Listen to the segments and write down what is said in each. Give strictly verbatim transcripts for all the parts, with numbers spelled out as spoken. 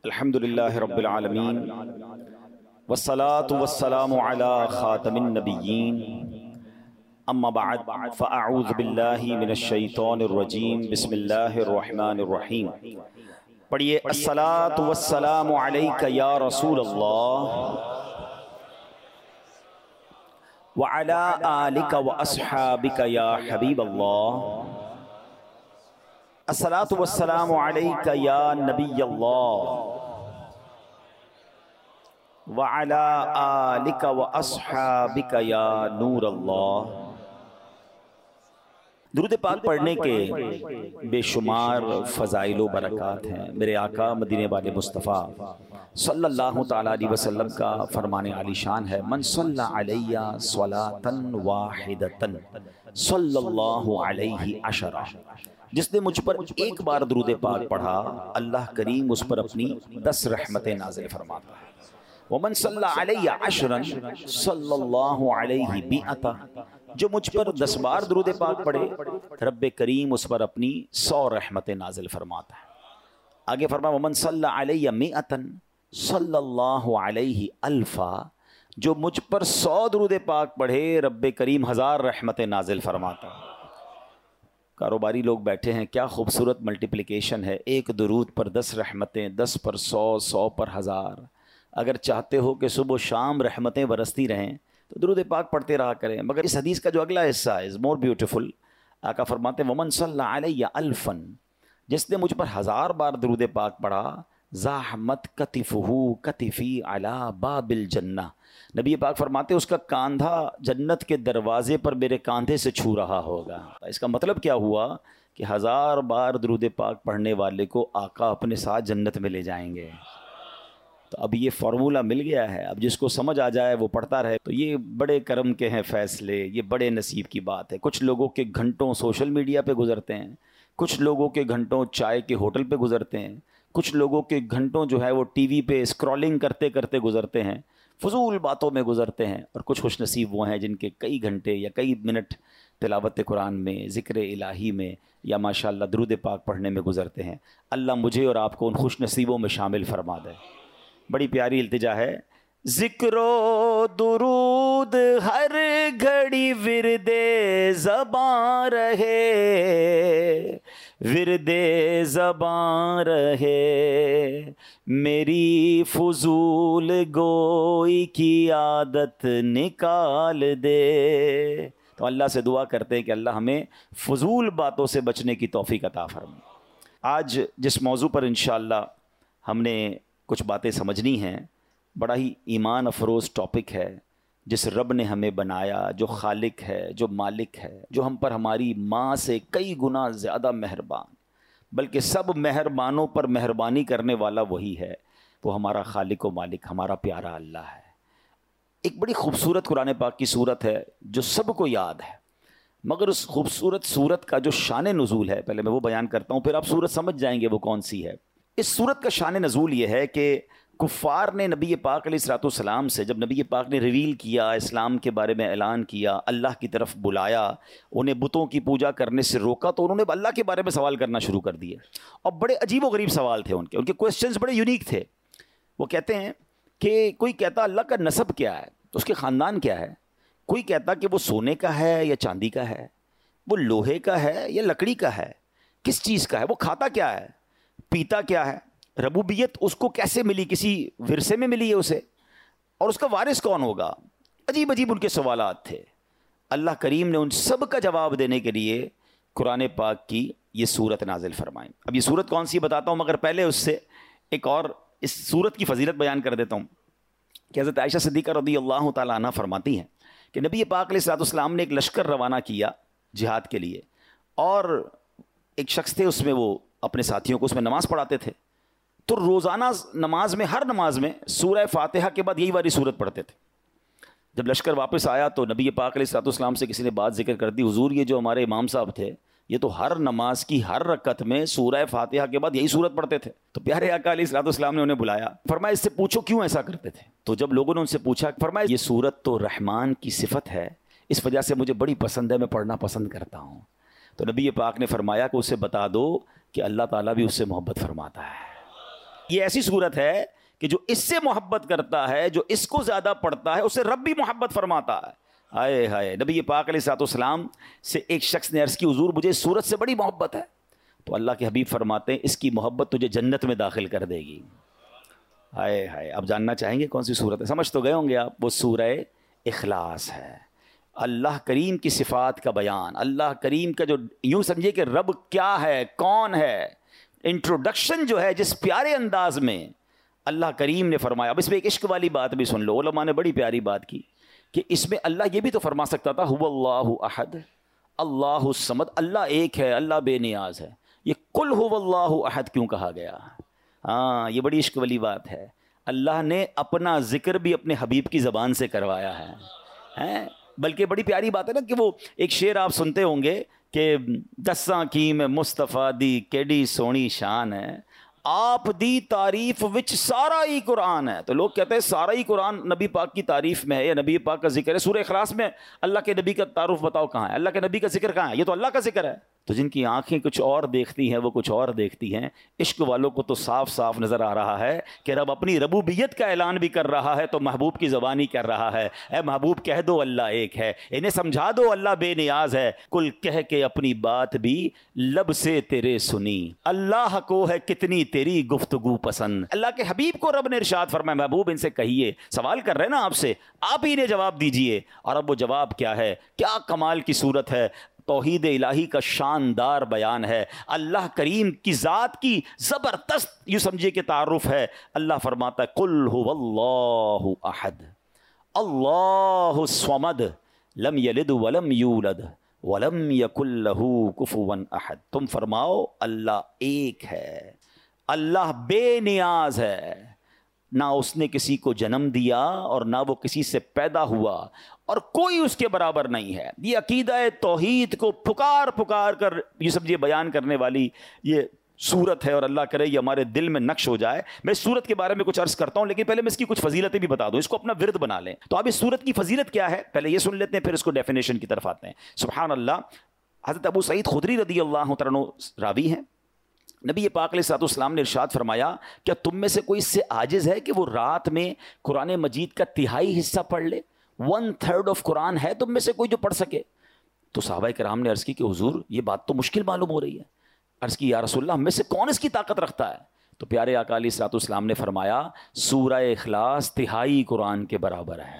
الحمدللہ رب العالمین والصلاة والسلام علی خاتم النبیین اما بعد فاعوذ باللہ من الشیطان الرجیم بسم اللہ الرحمن الرحیم. پڑھیے الصلاة والسلام علیک یا رسول اللہ وعلی آلک واصحابک یا حبیب اللہ. الصلاة والسلام علیک یا نبی اللہ وعلی آلک واصحابک یا نور اللہ. درود پاک پڑھنے کے بے شمار فضائل و برکات ہیں. میرے آقا مدینے والے مصطفیٰ صلی اللہ تعالیٰ علیہ وسلم کا فرمان عالی شان ہے، من صلی علیہ صلاة واحدۃ صلی اللہ علیہ عشرہ. جس نے مجھ پر ایک بار درود پاک پڑھا اللہ کریم اس پر اپنی دس رحمتیں نازل فرماتا ہے. ومن صلی علیہ عشرا صلی اللہ علیہ مئۃ. جو مجھ پر دس بار درود پاک پڑھے رب کریم اس پر اپنی سو رحمتیں نازل فرماتا ہے. آگے فرمایا ومن صلی علیہ مئۃ صلی اللہ علیہ الفا. جو مجھ پر سو درود پاک پڑھے رب کریم ہزار رحمتیں نازل فرماتا ہے. کاروباری لوگ بیٹھے ہیں، کیا خوبصورت ملٹیپلیکیشن ہے. ایک درود پر دس رحمتیں، دس پر سو، سو پر ہزار. اگر چاہتے ہو کہ صبح و شام رحمتیں برستی رہیں تو درود پاک پڑھتے رہا کریں. مگر اس حدیث کا جو اگلا حصہ ہے از مور بیوٹیفل. آقا فرماتے ہیں ومن صلی علیہ الفن. جس نے مجھ پر ہزار بار درود پاک پڑھا زاحمت کتفہ کتفی علی باب الجنہ. نبی پاک فرماتے اس کا کاندھا جنت کے دروازے پر میرے کاندھے سے چھو رہا ہوگا. اس کا مطلب کیا ہوا کہ ہزار بار درود پاک پڑھنے والے کو آقا اپنے ساتھ جنت میں لے جائیں گے. تو اب یہ فارمولہ مل گیا ہے. اب جس کو سمجھ آ جائے وہ پڑھتا رہے. تو یہ بڑے کرم کے ہیں فیصلے، یہ بڑے نصیب کی بات ہے. کچھ لوگوں کے گھنٹوں سوشل میڈیا پہ گزرتے ہیں، کچھ لوگوں کے گھنٹوں چائے کے ہوٹل پہ گزرتے ہیں، کچھ لوگوں کے گھنٹوں جو ہے وہ ٹی وی پہ اسکرولنگ کرتے کرتے گزرتے ہیں، فضول باتوں میں گزرتے ہیں. اور کچھ خوش نصیب وہ ہیں جن کے کئی گھنٹے یا کئی منٹ تلاوت قرآن میں، ذکر الہی میں یا ماشاءاللہ درود پاک پڑھنے میں گزرتے ہیں. اللہ مجھے اور آپ کو ان خوش نصیبوں میں شامل فرما دے. بڑی پیاری التجا ہے. ذکر و درود ہر گھڑی ورد زباں رہے، ورد زباں رہے، میری فضول گوئی کی عادت نکال دے. تو اللہ سے دعا کرتے ہیں کہ اللہ ہمیں فضول باتوں سے بچنے کی توفیق عطا فرمائے. آج جس موضوع پر انشاءاللہ ہم نے کچھ باتیں سمجھنی ہیں، بڑا ہی ایمان افروز ٹاپک ہے. جس رب نے ہمیں بنایا، جو خالق ہے، جو مالک ہے، جو ہم پر ہماری ماں سے کئی گنا زیادہ مہربان، بلکہ سب مہربانوں پر مہربانی کرنے والا وہی ہے. وہ ہمارا خالق و مالک، ہمارا پیارا اللہ ہے. ایک بڑی خوبصورت قرآن پاک کی صورت ہے جو سب کو یاد ہے، مگر اس خوبصورت صورت کا جو شان نزول ہے پہلے میں وہ بیان کرتا ہوں، پھر آپ صورت سمجھ جائیں گے وہ کون سی ہے. اس صورت کا شان نزول یہ ہے کہ کفار نے نبی پاک علیہ الصلوۃ والسلام سے جب نبی پاک نے ریویل کیا، اسلام کے بارے میں اعلان کیا، اللہ کی طرف بلایا، انہیں بتوں کی پوجا کرنے سے روکا، تو انہوں نے اللہ کے بارے میں سوال کرنا شروع کر دیے. اور بڑے عجیب و غریب سوال تھے ان کے ان کے کویسچنز بڑے یونیک تھے. وہ کہتے ہیں کہ کوئی کہتا اللہ کا نسب کیا ہے، اس کے خاندان کیا ہے. کوئی کہتا کہ وہ سونے کا ہے یا چاندی کا ہے، وہ لوہے کا ہے یا لکڑی کا ہے، کس چیز کا ہے، وہ کھاتا کیا ہے، پیتا کیا ہے، ربوبیت اس کو کیسے ملی، کسی ورثے میں ملی ہے اسے، اور اس کا وارث کون ہوگا. عجیب عجیب ان کے سوالات تھے. اللہ کریم نے ان سب کا جواب دینے کے لیے قرآن پاک کی یہ صورت نازل فرمائی. اب یہ صورت کون سی بتاتا ہوں، مگر پہلے اس سے ایک اور اس صورت کی فضیلت بیان کر دیتا ہوں کہ حضرت عائشہ صدیقہ رضی اللہ تعالیٰ عنہ فرماتی ہیں کہ نبی پاک علیہ الصلوۃ والسلام نے ایک لشکر روانہ کیا جہاد کے لیے، اور ایک شخص تھے اس میں، وہ اپنے ساتھیوں کو اس میں نماز پڑھاتے تھے. تو روزانہ نماز میں، ہر نماز میں سورہ فاتحہ کے بعد یہی والی صورت پڑھتے تھے. جب لشکر واپس آیا تو نبی پاک علیہ الصلوۃ والسلام سے کسی نے بات ذکر کر دی، حضور یہ جو ہمارے امام صاحب تھے یہ تو ہر نماز کی ہر رکعت میں سورہ فاتحہ کے بعد یہی صورت پڑھتے تھے. تو پیارے آقا علیہ الصلوۃ والسلام نے انہیں بلایا، فرمایا اس سے پوچھو کیوں ایسا کرتے تھے. تو جب لوگوں نے ان سے پوچھا، فرمایا یہ صورت تو رحمان کی صفت ہے، اس وجہ سے مجھے بڑی پسند ہے، میں پڑھنا پسند کرتا ہوں. تو نبی پاک نے فرمایا کہ اسے بتا دو کہ اللہ تعالیٰ بھی اس سے محبت فرماتا ہے. یہ ایسی صورت ہے کہ جو اس سے محبت کرتا ہے، جو اس کو زیادہ پڑھتا ہے، اسے رب بھی محبت فرماتا ہے. ہائے ہائے. نبی پاک علیہ الصلوۃ والسلام سے ایک شخص نے عرض کی حضور مجھے اس صورت سے بڑی محبت ہے. تو اللہ کے حبیب فرماتے ہیں اس کی محبت تجھے جنت میں داخل کر دے گی. ہائے ہائے. اب جاننا چاہیں گے کون سی صورت ہے؟ سمجھ تو گئے ہوں گے آپ. وہ سورہ اخلاص ہے. اللہ کریم کی صفات کا بیان، اللہ کریم کا جو یوں سمجھے کہ رب کیا ہے، کون ہے، انٹروڈکشن جو ہے جس پیارے انداز میں اللہ کریم نے فرمایا. اب اس میں ایک عشق والی بات بھی سن لو. علماء نے بڑی پیاری بات کی کہ اس میں اللہ یہ بھی تو فرما سکتا تھا هو اللہ احد اللہ الصمد، اللہ ایک ہے، اللہ بے نیاز ہے. یہ قل هو اللہ احد کیوں کہا گیا؟ ہاں یہ بڑی عشق والی بات ہے. اللہ نے اپنا ذکر بھی اپنے حبیب کی زبان سے کروایا ہے. ہیں بلکہ بڑی پیاری بات ہے نا کہ وہ ایک شعر آپ سنتے ہوں گے کہ دساں کی میں مصطفیٰ دی کیڈی سونی شان ہے، آپ دی تعریف وچ سارا ہی قرآن ہے. تو لوگ کہتے ہیں سارا ہی قرآن نبی پاک کی تعریف میں ہے یا نبی پاک کا ذکر ہے. سورہ اخلاص میں اللہ کے نبی کا تعارف بتاؤ کہاں ہے؟ اللہ کے نبی کا ذکر کہاں ہے؟ یہ تو اللہ کا ذکر ہے. تو جن کی آنکھیں کچھ اور دیکھتی ہیں وہ کچھ اور دیکھتی ہیں. عشق والوں کو تو صاف صاف نظر آ رہا ہے کہ رب اپنی ربوبیت کا اعلان بھی کر رہا ہے تو محبوب کی زبانی کر رہا ہے. اے محبوب کہہ دو اللہ ایک ہے، انہیں سمجھا دو اللہ بے نیاز ہے. کل کہہ کے اپنی بات بھی لب سے تیرے سنی، اللہ کو ہے کتنی تیری گفتگو پسند. اللہ کے حبیب کو رب نے ارشاد فرمایا محبوب ان سے کہیے، سوال کر رہے ہیں نا آپ سے، آپ ہی نے جواب دیجئے. اور اب وہ جواب کیا ہے؟ کیا کمال کی صورت ہے. توحید الہی کا شاندار بیان ہے. اللہ کریم کی ذات کی زبردست یوں سمجھے کہ تعارف ہے. اللہ فرماتا ہے قل هو اللہ احد اللہ الصمد لم یلد ولم یولد ولم یکن له کفوا احد. تم فرماؤ اللہ ایک ہے، اللہ بے نیاز ہے، نہ اس نے کسی کو جنم دیا اور نہ وہ کسی سے پیدا ہوا اور کوئی اس کے برابر نہیں ہے. یہ عقیدہ توحید کو پکار پکار کر یہ سمجھے بیان کرنے والی یہ صورت ہے. اور اللہ کرے یہ ہمارے دل میں نقش ہو جائے. میں اس صورت کے بارے میں کچھ عرض کرتا ہوں لیکن پہلے میں اس کی کچھ فضیلتیں بھی بتا دوں، اس کو اپنا ورد بنا لیں. تو اب اس صورت کی فضیلت کیا ہے پہلے یہ سن لیتے ہیں، پھر اس کو ڈیفینیشن کی طرف آتے ہیں. سبحان اللہ. حضرت ابو سعید خدری رضی اللہ تعالیٰ عنہ راوی ہیں. نبی پاک علیہ الصلوۃ والسلام نے ارشاد فرمایا کیا تم میں سے کوئی اس سے عاجز ہے کہ وہ رات میں قرآن مجید کا تہائی حصہ پڑھ لے؟ ون تھرڈ آف قرآن ہے تم میں سے کوئی جو پڑھ سکے؟ تو صحابہ کرام نے عرض کی کہ حضور یہ بات تو مشکل معلوم ہو رہی ہے. عرض کی یا رسول اللہ ہم میں سے کون اس کی طاقت رکھتا ہے؟ تو پیارے آقا علیہ الصلوۃ والسلام نے فرمایا سورہ اخلاص تہائی قرآن کے برابر ہے.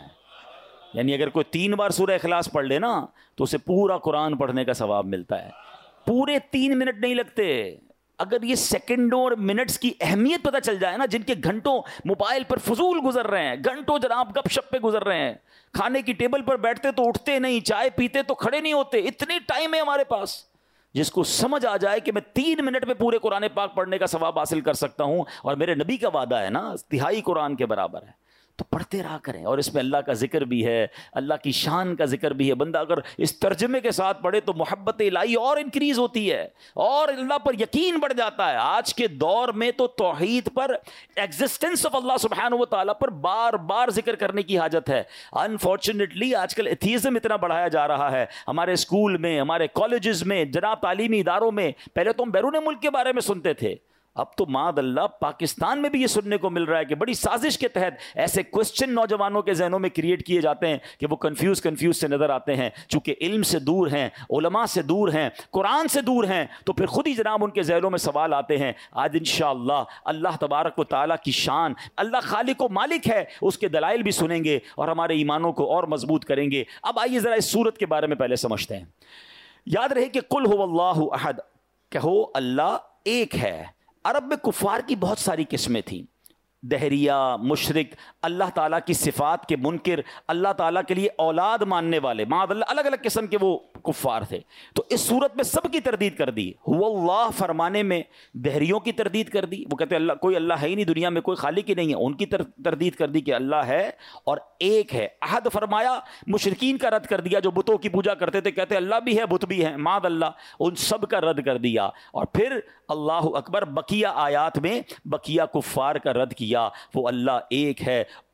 یعنی اگر کوئی تین بار سورہ اخلاص پڑھ لے نا تو اسے پورا قرآن پڑھنے کا ثواب ملتا ہے. پورے تین منٹ نہیں لگتے. اگر یہ سیکنڈوں اور منٹس کی اہمیت پتہ چل جائے نا، جن کے گھنٹوں موبائل پر فضول گزر رہے ہیں، گھنٹوں جناب گپ شپ پہ گزر رہے ہیں، کھانے کی ٹیبل پر بیٹھتے تو اٹھتے نہیں، چائے پیتے تو کھڑے نہیں ہوتے، اتنی ٹائم ہے ہمارے پاس. جس کو سمجھ آ جائے کہ میں تین منٹ میں پورے قرآن پاک پڑھنے کا ثواب حاصل کر سکتا ہوں اور میرے نبی کا وعدہ ہے نا تہائی قرآن کے برابر ہے، تو پڑھتے رہا کریں. اور اس میں اللہ کا ذکر بھی ہے، اللہ کی شان کا ذکر بھی ہے. بندہ اگر اس ترجمے کے ساتھ پڑھے تو محبت الہی اور انکریز ہوتی ہے اور اللہ پر یقین بڑھ جاتا ہے. آج کے دور میں تو توحید پر، ایگزسٹنس آف اللہ سبحانہ و تعالیٰ پر بار بار ذکر کرنے کی حاجت ہے. انفارچونیٹلی آج کل ایتھیزم اتنا بڑھایا جا رہا ہے ہمارے اسکول میں، ہمارے کالجز میں، جناب تعلیمی اداروں میں. پہلے تو ہم بیرون ملک کے بارے میں سنتے تھے، اب تو معاذ اللہ پاکستان میں بھی یہ سننے کو مل رہا ہے کہ بڑی سازش کے تحت ایسے کوسچن نوجوانوں کے ذہنوں میں کریٹ کیے جاتے ہیں کہ وہ کنفیوز کنفیوز سے نظر آتے ہیں. چونکہ علم سے دور ہیں، علماء سے دور ہیں، قرآن سے دور ہیں، تو پھر خود ہی جناب ان کے ذہنوں میں سوال آتے ہیں. آج انشاءاللہ اللہ تبارک و تعالیٰ کی شان، اللہ خالق و مالک ہے، اس کے دلائل بھی سنیں گے اور ہمارے ایمانوں کو اور مضبوط کریں گے. اب آئیے ذرا اس صورت کے بارے میں پہلے سمجھتے ہیں. یاد رہے کہ قل هو اللہ احد، کہو اللہ ایک ہے. عرب میں کفار کی بہت ساری قسمیں تھیں، دہریہ، مشرک، اللہ تعالیٰ کی صفات کے منکر، اللہ تعالیٰ کے لیے اولاد ماننے والے، معاذ اللہ الگ الگ قسم کے وہ کفار تھے. تو اس صورت میں سب کی تردید کر دی. هو اللہ فرمانے میں دہریوں کی تردید کر دی، وہ کہتے ہیں اللہ کوئی اللہ ہے ہی نہیں دنیا میں، کوئی خالق ہی نہیں ہے، ان کی تردید کر دی کہ اللہ ہے اور ایک ہے. احد فرمایا، مشرکین کا رد کر دیا جو بتوں کی پوجا کرتے تھے، کہتے اللہ بھی ہے بت بھی ہے، معاذ اللہ ان سب کا رد کر دیا. اور پھر اللہ اکبر بقیہ آیات میں بقیہ کفار کا رد کیا. وہ اللہ ایک ہے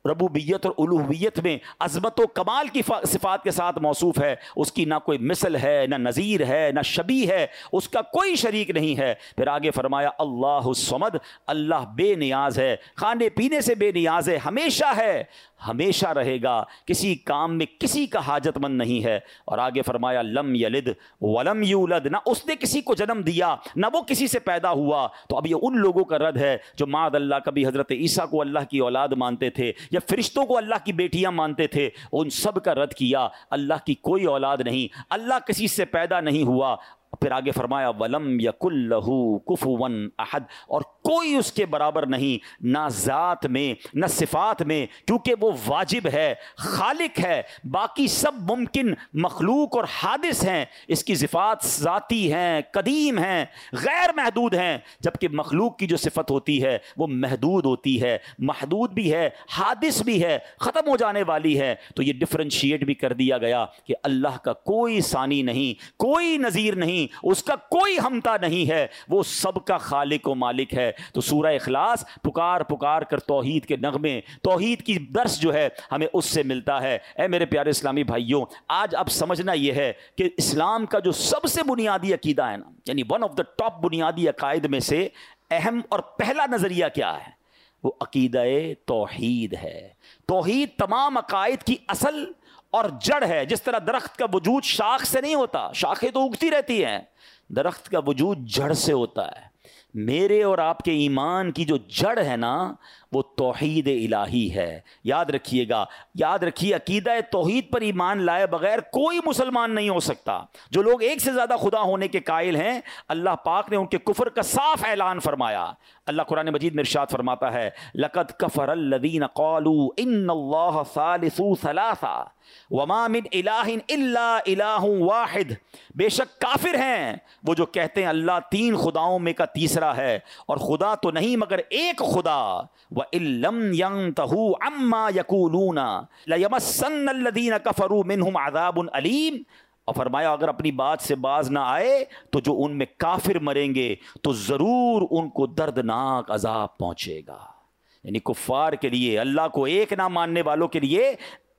ربوبیت اور الوہیت میں عظمت و کمال کی صفات کے ساتھ موصوف ہے، اس کی نہ کوئی مثل ہے، نہ نظیر ہے، نہ شبیہ ہے، اس کا کوئی شریک نہیں ہے۔ پھر آگے فرمایا اللہ الصمد، اللہ بے نیاز ہے، کھانے پینے سے بے نیاز ہے، ہمیشہ ہے، ہمیشہ رہے گا، کسی کام میں کسی کا حاجت مند نہیں ہے۔ اور آگے فرمایا لم یلد ولم یولد، نہ اس نے کسی کو جنم دیا نہ وہ کسی سے پیدا ہوا۔ تو اب یہ ان لوگوں کا رد ہے جو معاذ اللہ کبھی حضرت عیسیٰ کو اللہ کی اولاد مانتے تھے یا فرشتوں کو اللہ کی بیٹیاں مانتے تھے، ان سب کا رد کیا۔ اللہ کی کوئی اولاد نہیں، اللہ کسی سے پیدا نہیں ہوا۔ پھر آگے فرمایا وَلَمْ يَكُنْ لَهُ كُفُوًا أَحَدٌ، اور کوئی اس کے برابر نہیں، نہ ذات میں نہ صفات میں، کیونکہ وہ واجب ہے، خالق ہے، باقی سب ممکن مخلوق اور حادث ہیں، اس کی صفات ذاتی ہیں، قدیم ہیں، غیر محدود ہیں، جبکہ مخلوق کی جو صفت ہوتی ہے وہ محدود ہوتی ہے، محدود بھی ہے، حادث بھی ہے، ختم ہو جانے والی ہے۔ تو یہ ڈفرینشیٹ بھی کر دیا گیا کہ اللہ کا کوئی ثانی نہیں، کوئی نظیر نہیں، اس کا کوئی ہمتا نہیں ہے، وہ سب کا خالق و مالک ہے۔ تو سورہ اخلاص پکار پکار کر توحید کے نغمے، توحید کی درس جو ہے ہمیں اس سے ملتا ہے۔ اے میرے پیارے اسلامی بھائیوں، آج اب سمجھنا یہ ہے کہ اسلام کا جو سب سے بنیادی عقیدہ ہے نا، یعنی ون آف دا ٹاپ بنیادی عقائد میں سے اہم اور پہلا نظریہ کیا ہے؟ وہ عقیدہ توحید ہے۔ توحید تمام عقائد کی اصل اور جڑ ہے۔ جس طرح درخت کا وجود شاخ سے نہیں ہوتا، شاخیں تو اگتی رہتی ہیں، درخت کا وجود جڑ سے ہوتا ہے۔ میرے اور آپ کے ایمان کی جو جڑ ہے نا، وہ توحید الہی ہے۔ یاد رکھیے گا، یاد رکھیے، عقیدہ توحید پر ایمان لائے بغیر کوئی مسلمان نہیں ہو سکتا۔ جو لوگ ایک سے زیادہ خدا ہونے کے قائل ہیں، اللہ پاک نے ان کے کفر کا صاف اعلان فرمایا۔ اللہ قرآن مجید میں ارشاد فرماتا ہے لَقَدْ كَفَرَ الَّذِينَ قَالُوا إِنَّ اللَّهَ ثَالِثُ ثَلَاثَةٍ وَمَا مِنْ إِلَٰهٍ إِلَّا إِلَٰهٌ وَاحِدٌ، بے شک کافر ہیں وہ جو کہتے ہیں اللہ تین خداؤں میں کا تیسرا ہے، اور خدا تو نہیں مگر ایک خدا۔ وَإِن لَّمْ يَنْتَهُوا عَمَّا يَقُولُونَ لَيَمَسَّنَّ الَّذِينَ كَفَرُوا مِنْهُمْ عَذَابٌ أَلِيمٌ، اور فرمایا اگر اپنی بات سے باز نہ آئے تو جو ان میں کافر مریں گے تو ضرور ان کو دردناک عذاب پہنچے گا۔ یعنی کفار کے لیے، اللہ کو ایک نہ ماننے والوں کے لیے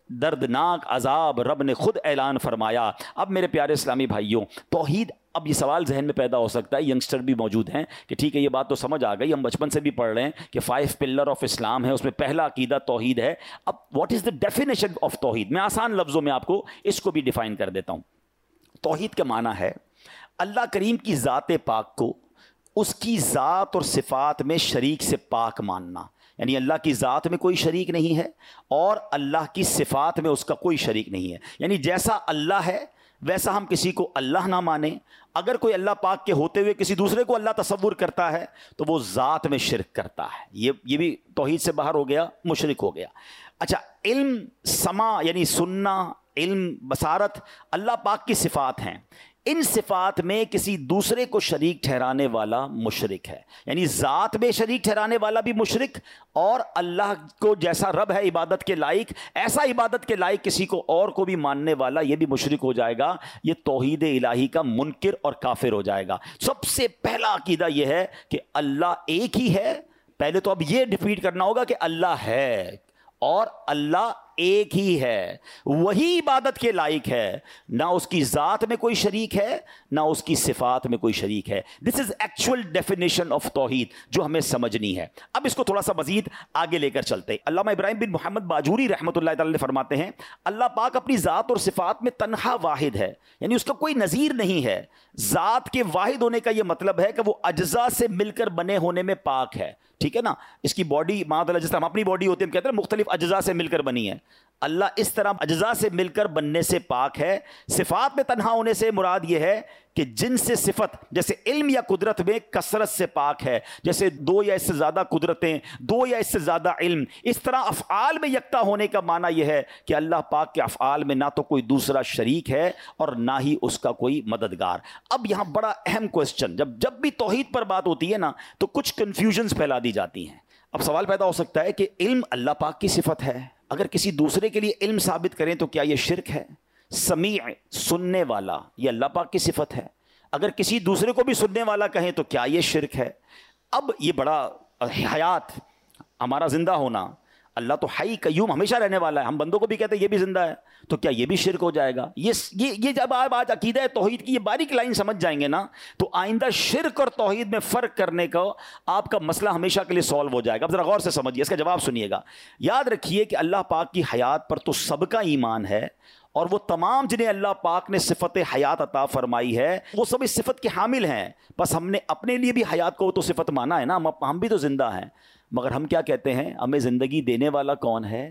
دردناک عذاب رب نے خود اعلان فرمایا۔ اب میرے پیارے اسلامی بھائیوں، توحید، اب یہ سوال ذہن میں پیدا ہو سکتا ہے، ینگسٹر بھی موجود ہیں کہ ٹھیک ہے یہ بات تو سمجھ آ گئی، ہم بچپن سے بھی پڑھ رہے ہیں کہ فائیو پلر آف اسلام ہے، اس میں پہلا عقیدہ توحید ہے۔ اب what is the definition of توحید؟ میں آسان لفظوں میں آپ کو اس کو بھی ڈیفائن کر دیتا ہوں۔ توحید کا معنی ہے اللہ کریم کی ذات پاک کو اس کی ذات اور صفات میں شریک سے پاک ماننا، یعنی اللہ کی ذات میں کوئی شریک نہیں ہے اور اللہ کی صفات میں اس کا کوئی شریک نہیں ہے، یعنی جیسا اللہ ہے ویسا ہم کسی کو اللہ نہ مانیں۔ اگر کوئی اللہ پاک کے ہوتے ہوئے کسی دوسرے کو اللہ تصور کرتا ہے تو وہ ذات میں شرک کرتا ہے، یہ یہ بھی توحید سے باہر ہو گیا، مشرک ہو گیا۔ اچھا، علم، سماع یعنی سننا، علم، بصارت، اللہ پاک کی صفات ہیں، ان صفات میں کسی دوسرے کو شریک ٹھہرانے والا مشرک ہے، یعنی ذات میں شریک ٹھہرانے والا بھی مشرک، اور اللہ کو جیسا رب ہے عبادت کے لائق، ایسا عبادت کے لائق کسی کو اور کو بھی ماننے والا یہ بھی مشرک ہو جائے گا، یہ توحید الہی کا منکر اور کافر ہو جائے گا۔ سب سے پہلا عقیدہ یہ ہے کہ اللہ ایک ہی ہے۔ پہلے تو اب یہ ڈیفینڈ کرنا ہوگا کہ اللہ ہے اور اللہ ایک ہی ہے، وہی عبادت کے لائق ہے، نہ اس کی ذات میں کوئی شریک ہے نہ اس کی صفات میں کوئی شریک ہے۔ This is actual definition of توحید جو ہمیں سمجھنی ہے۔ اب اس کو تھوڑا سا مزید آگے لے کر چلتے ہیں۔ علامہ ابراہیم بن محمد باجوری رحمۃ اللہ تعالی فرماتے ہیں اللہ پاک اپنی ذات اور صفات میں تنہا واحد ہے، یعنی اس کا کوئی نظیر نہیں ہے۔ ذات کے واحد ہونے کا یہ مطلب ہے کہ وہ اجزاء سے مل کر بنے ہونے میں پاک ہے، ٹھیک ہے نا۔ اس کی باڈی معاذ اللہ، جس طرح ہم اپنی باڈی ہوتی ہے، ہم کہتے ہیں مختلف اجزاء سے مل کر بنی ہے، اللہ اس طرح اجزاء سے مل کر بننے سے پاک ہے۔ صفات میں تنہا ہونے سے مراد یہ ہے کہ جن سے صفت، جیسے علم یا قدرت میں کثرت سے پاک ہے، جیسے دو یا اس سے زیادہ قدرتیں، دو یا اس سے زیادہ علم، اس طرح افعال میں یکتا ہونے کا معنی یہ ہے کہ اللہ پاک کے افعال میں نہ تو کوئی دوسرا شریک ہے اور نہ ہی اس کا کوئی مددگار۔ اب یہاں بڑا اہم کوسچن، جب جب بھی توحید پر بات ہوتی ہے نا تو کچھ کنفیوژنز پھیلا دی جاتی ہیں۔ اب سوال پیدا ہو سکتا ہے کہ علم اللہ پاک کی صفت ہے، اگر کسی دوسرے کے لیے علم ثابت کریں تو کیا یہ شرک ہے؟ سمیع، سننے والا، یہ اللہ پاک کی صفت ہے، اگر کسی دوسرے کو بھی سننے والا کہیں تو کیا یہ شرک ہے؟ اب یہ بڑا حیات، ہمارا زندہ ہونا، اللہ تو حی قیوم ہمیشہ رہنے والا ہے، ہم بندوں کو بھی کہتے ہیں یہ بھی زندہ ہے، تو کیا یہ بھی شرک ہو جائے گا؟ یہ یہ یہ جب آپ آج عقیدہ توحید کی یہ باریک لائن سمجھ جائیں گے نا، تو آئندہ شرک اور توحید میں فرق کرنے کا آپ کا مسئلہ ہمیشہ کے لیے سالو ہو جائے گا۔ اب ذرا غور سے سمجھیے، اس کا جواب سنیے گا۔ یاد رکھیے کہ اللہ پاک کی حیات پر تو سب کا ایمان ہے، اور وہ تمام جنہیں اللہ پاک نے صفت حیات عطا فرمائی ہے وہ سب اس صفت کے حامل ہیں، بس ہم نے اپنے لیے بھی حیات کو تو صفت مانا ہے نا، ہم بھی تو زندہ ہیں۔ مگر ہم کیا کہتے ہیں، ہمیں زندگی دینے والا کون ہے؟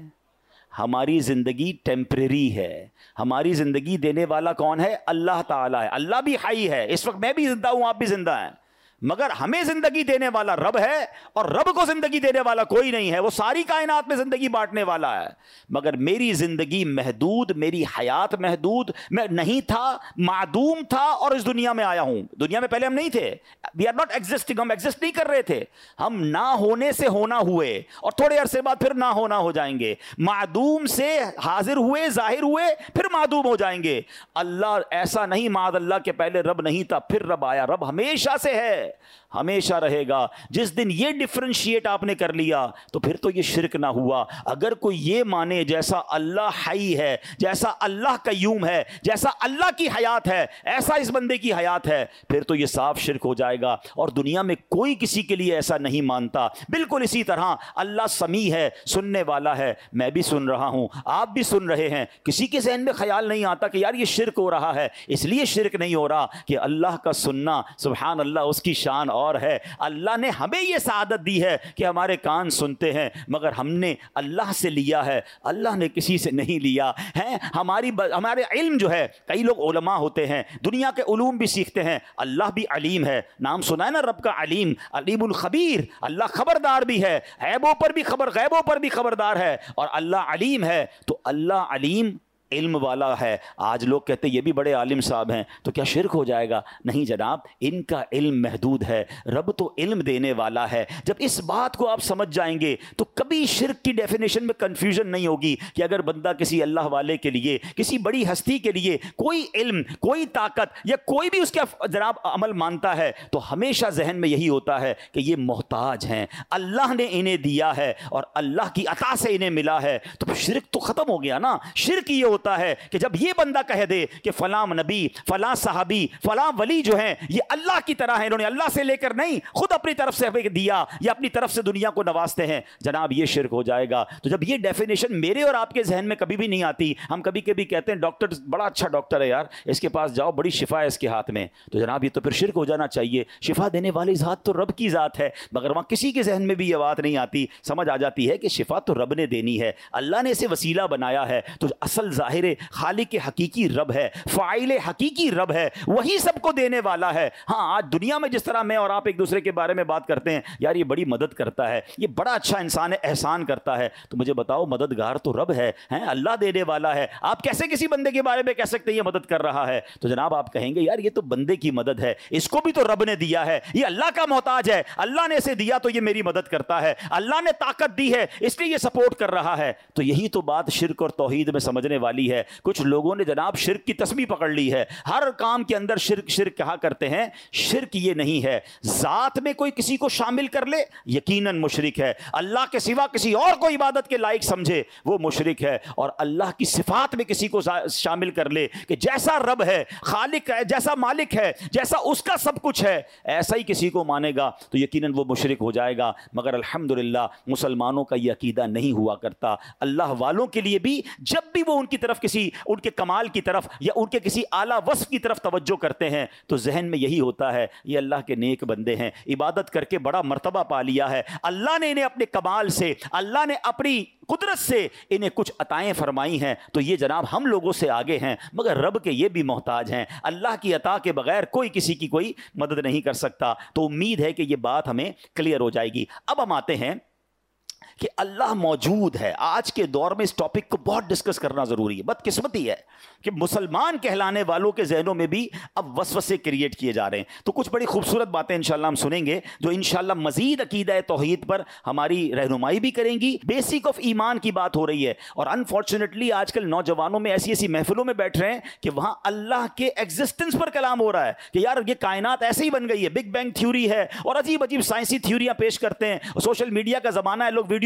ہماری زندگی ٹیمپریری ہے، ہماری زندگی دینے والا کون ہے؟ اللہ تعالیٰ ہے۔ اللہ بھی حی ہے، اس وقت میں بھی زندہ ہوں، آپ بھی زندہ ہیں، مگر ہمیں زندگی دینے والا رب ہے، اور رب کو زندگی دینے والا کوئی نہیں ہے، وہ ساری کائنات میں زندگی بانٹنے والا ہے۔ مگر میری زندگی محدود، میری حیات محدود، میں نہیں تھا، معدوم تھا، اور اس دنیا میں آیا ہوں۔ دنیا میں پہلے ہم نہیں تھے، وی آر ناٹ ایگزسٹنگ، ہم ایگزسٹ نہیں کر رہے تھے، ہم نہ ہونے سے ہونا ہوئے، اور تھوڑے عرصے بعد پھر نہ ہونا ہو جائیں گے، معدوم سے حاضر ہوئے، ظاہر ہوئے، پھر معدوم ہو جائیں گے۔ اللہ ایسا نہیں معاذ اللہ کہ پہلے رب نہیں تھا پھر رب آیا، رب ہمیشہ سے ہے، ہمیشہ رہے گا۔ جس دن یہ ڈفرینشیٹ آپ نے کر لیا تو پھر تو یہ شرک نہ ہوا۔ اگر کوئی یہ مانے جیسا اللہ حی ہے، جیسا اللہ قیوم ہے، جیسا اللہ کی حیات ہے، ایسا اس بندے کی حیات ہے، پھر تو یہ صاف شرک ہو جائے گا، اور دنیا میں کوئی کسی کے لیے ایسا نہیں مانتا۔ بالکل اسی طرح اللہ سمیع ہے، سننے والا ہے، میں بھی سن رہا ہوں، آپ بھی سن رہے ہیں، کسی کے ذہن میں خیال نہیں آتا کہ یار یہ شرک ہو رہا ہے، اس لیے شرک نہیں ہو رہا کہ اللہ کا سننا سبحان اللہ اس کی شان اور ہے۔ اللہ نے ہمیں یہ سعادت دی ہے کہ ہمارے کان سنتے ہیں، مگر ہم نے اللہ سے لیا ہے، اللہ نے کسی سے نہیں لیا ہے۔ ہماری ہمارے علم جو ہے، کئی لوگ علماء ہوتے ہیں، دنیا کے علوم بھی سیکھتے ہیں، اللہ بھی علیم ہے، نام سنا ہے نا رب کا علیم، علیم الخبیر، اللہ خبردار بھی ہے، عیبوں پر بھی خبر، غیبوں پر بھی خبردار ہے، اور اللہ علیم ہے، تو اللہ علیم علم والا ہے۔ آج لوگ کہتے ہیں یہ بھی بڑے عالم صاحب ہیں، تو کیا شرک ہو جائے گا؟ نہیں جناب، ان کا علم محدود ہے، رب تو علم دینے والا ہے۔ جب اس بات کو آپ سمجھ جائیں گے تو کبھی شرک کی ڈیفینیشن میں کنفیوژن نہیں ہوگی کہ اگر بندہ کسی اللہ والے کے لیے، کسی بڑی ہستی کے لیے کوئی علم، کوئی طاقت یا کوئی بھی اس کا جناب عمل مانتا ہے، تو ہمیشہ ذہن میں یہی ہوتا ہے کہ یہ محتاج ہیں، اللہ نے انہیں دیا ہے اور اللہ کی عطا سے انہیں ملا ہے، تو پھر شرک تو ختم ہو گیا نا۔ شرک یہ ہوتا ہے کہ جب یہ بندہ کہہ دے کہ فلاں نبی، فلاں صحابی، فلاں ولی جو ہیں یہ اللہ کی طرح ہیں، انہوں نے اللہ سے لے کر نہیں، خود اپنی طرف سے دیا یا اپنی طرف سے دنیا کو نوازتے ہیں، جناب یہ شرک ہو جائے گا۔ تو جب یہ ڈیفینیشن میرے اور آپ کے ذہن میں کبھی بھی نہیں آتی، ہم کبھی کبھی کہتے ہیں ڈاکٹر بڑا اچھا ڈاکٹر ہے یار، اس کے پاس جاؤ، بڑی شفا ہے اس کے ہاتھ میں، تو جناب یہ تو پھر شرک ہو جانا چاہیے۔ شفا دینے والی ذات تو رب کی ذات ہے، مگر وہاں کسی کے ذہن میں بھی یہ بات نہیں آتی، سمجھ آ جاتی ہے کہ شفا تو رب نے دینی ہے، اللہ نے اسے وسیلہ بنایا ہے، تو اصل ظاہر خالق حقیقی رب ہے، فاعل حقیقی رب ہے، وہی سب کو دینے والا ہے۔ ہاں آج دنیا میں جس طرح میں اور آپ ایک دوسرے کے بارے میں بات کرتے ہیں، یار یہ بڑی مدد کرتا ہے، یہ بڑا اچھا انسان ہے، احسان کرتا ہے، تو مجھے بتاؤ مددگار تو رب ہے، ہیں اللہ دینے والا ہے، آپ کیسے کسی بندے کے بارے میں کہہ سکتے ہیں یہ مدد کر رہا ہے؟ تو جناب آپ کہیں گے یار یہ تو بندے کی مدد ہے، اس کو بھی تو رب نے دیا ہے، یہ اللہ کا محتاج ہے، اللہ نے اسے دیا تو یہ میری مدد کرتا ہے، اللہ نے طاقت دی ہے اس لیے یہ سپورٹ کر رہا ہے۔ تو یہی تو بات شرک اور توحید میں سمجھنے والی ہے۔ کچھ لوگوں نے جناب شرک کی تسبیح پکڑ لی ہے، ہر کام کے اندر شرک شرک کہا کرتے ہیں۔ شرک یہ نہیں ہے، ذات میں کوئی کسی کو شامل کر لے یقیناً مشرک ہے، اللہ کے سوا کسی اور کو عبادت کے لائق سمجھے وہ مشرک ہے، اور اللہ کی صفات میں کسی کو شامل کر لے کہ جیسا رب ہے، خالق ہے، جیسا مالک ہے، جیسا اس کا سب کچھ ہے، ایسا ہی کسی کو مانے گا تو یقیناً وہ مشرک ہو جائے گا۔ مگر الحمدللہ مسلمانوں کا یہ عقیدہ نہیں ہوا کرتا۔ اللہ والوں کے لیے بھی جب بھی وہ ان کی طرف کسی ان کے کمال کی طرف یا ان کے کسی اعلیٰ وصف کی طرف توجہ کرتے ہیں تو ذہن میں یہی ہوتا ہے یہ اللہ کے نیک بندے ہیں، عبادت کر کے بڑا مرتبہ پا لیا ہے، اللہ نے انہیں اپنے کمال سے، اللہ نے اپنی قدرت سے انہیں کچھ عطائیں فرمائی ہیں، تو یہ جناب ہم لوگوں سے آگے ہیں، مگر رب کے یہ بھی محتاج ہیں، اللہ کی عطا کے بغیر کوئی کسی کی کوئی مدد نہیں کر سکتا۔ تو امید ہے کہ یہ بات ہمیں کلیئر ہو جائے گی۔ اب ہم آتے ہیں کہ اللہ موجود ہے۔ آج کے دور میں اس ٹاپک کو بہت ڈسکس کرنا ضروری ہے۔ بدقسمتی ہے کہ مسلمان کہلانے والوں کے ذہنوں میں بھی اب وسوسے کریٹ کیے جا رہے ہیں۔ تو کچھ بڑی خوبصورت باتیں انشاءاللہ ہم سنیں گے جو انشاءاللہ مزید عقیدہ توحید پر ہماری رہنمائی بھی کریں گی۔ بیسک آف ایمان کی بات ہو رہی ہے، اور انفارچونیٹلی آج کل نوجوانوں میں ایسی ایسی محفلوں میں بیٹھ رہے ہیں کہ وہاں اللہ کے ایگزسٹنس پر کلام ہو رہا ہے کہ یار یہ کائنات ایسے ہی بن گئی ہے، بگ بینگ تھیوری ہے، اور عجیب عجیب سائنسی تھیوریاں پیش کرتے ہیں۔ سوشل میڈیا کا زمانہ ہے، لوگ ویڈیو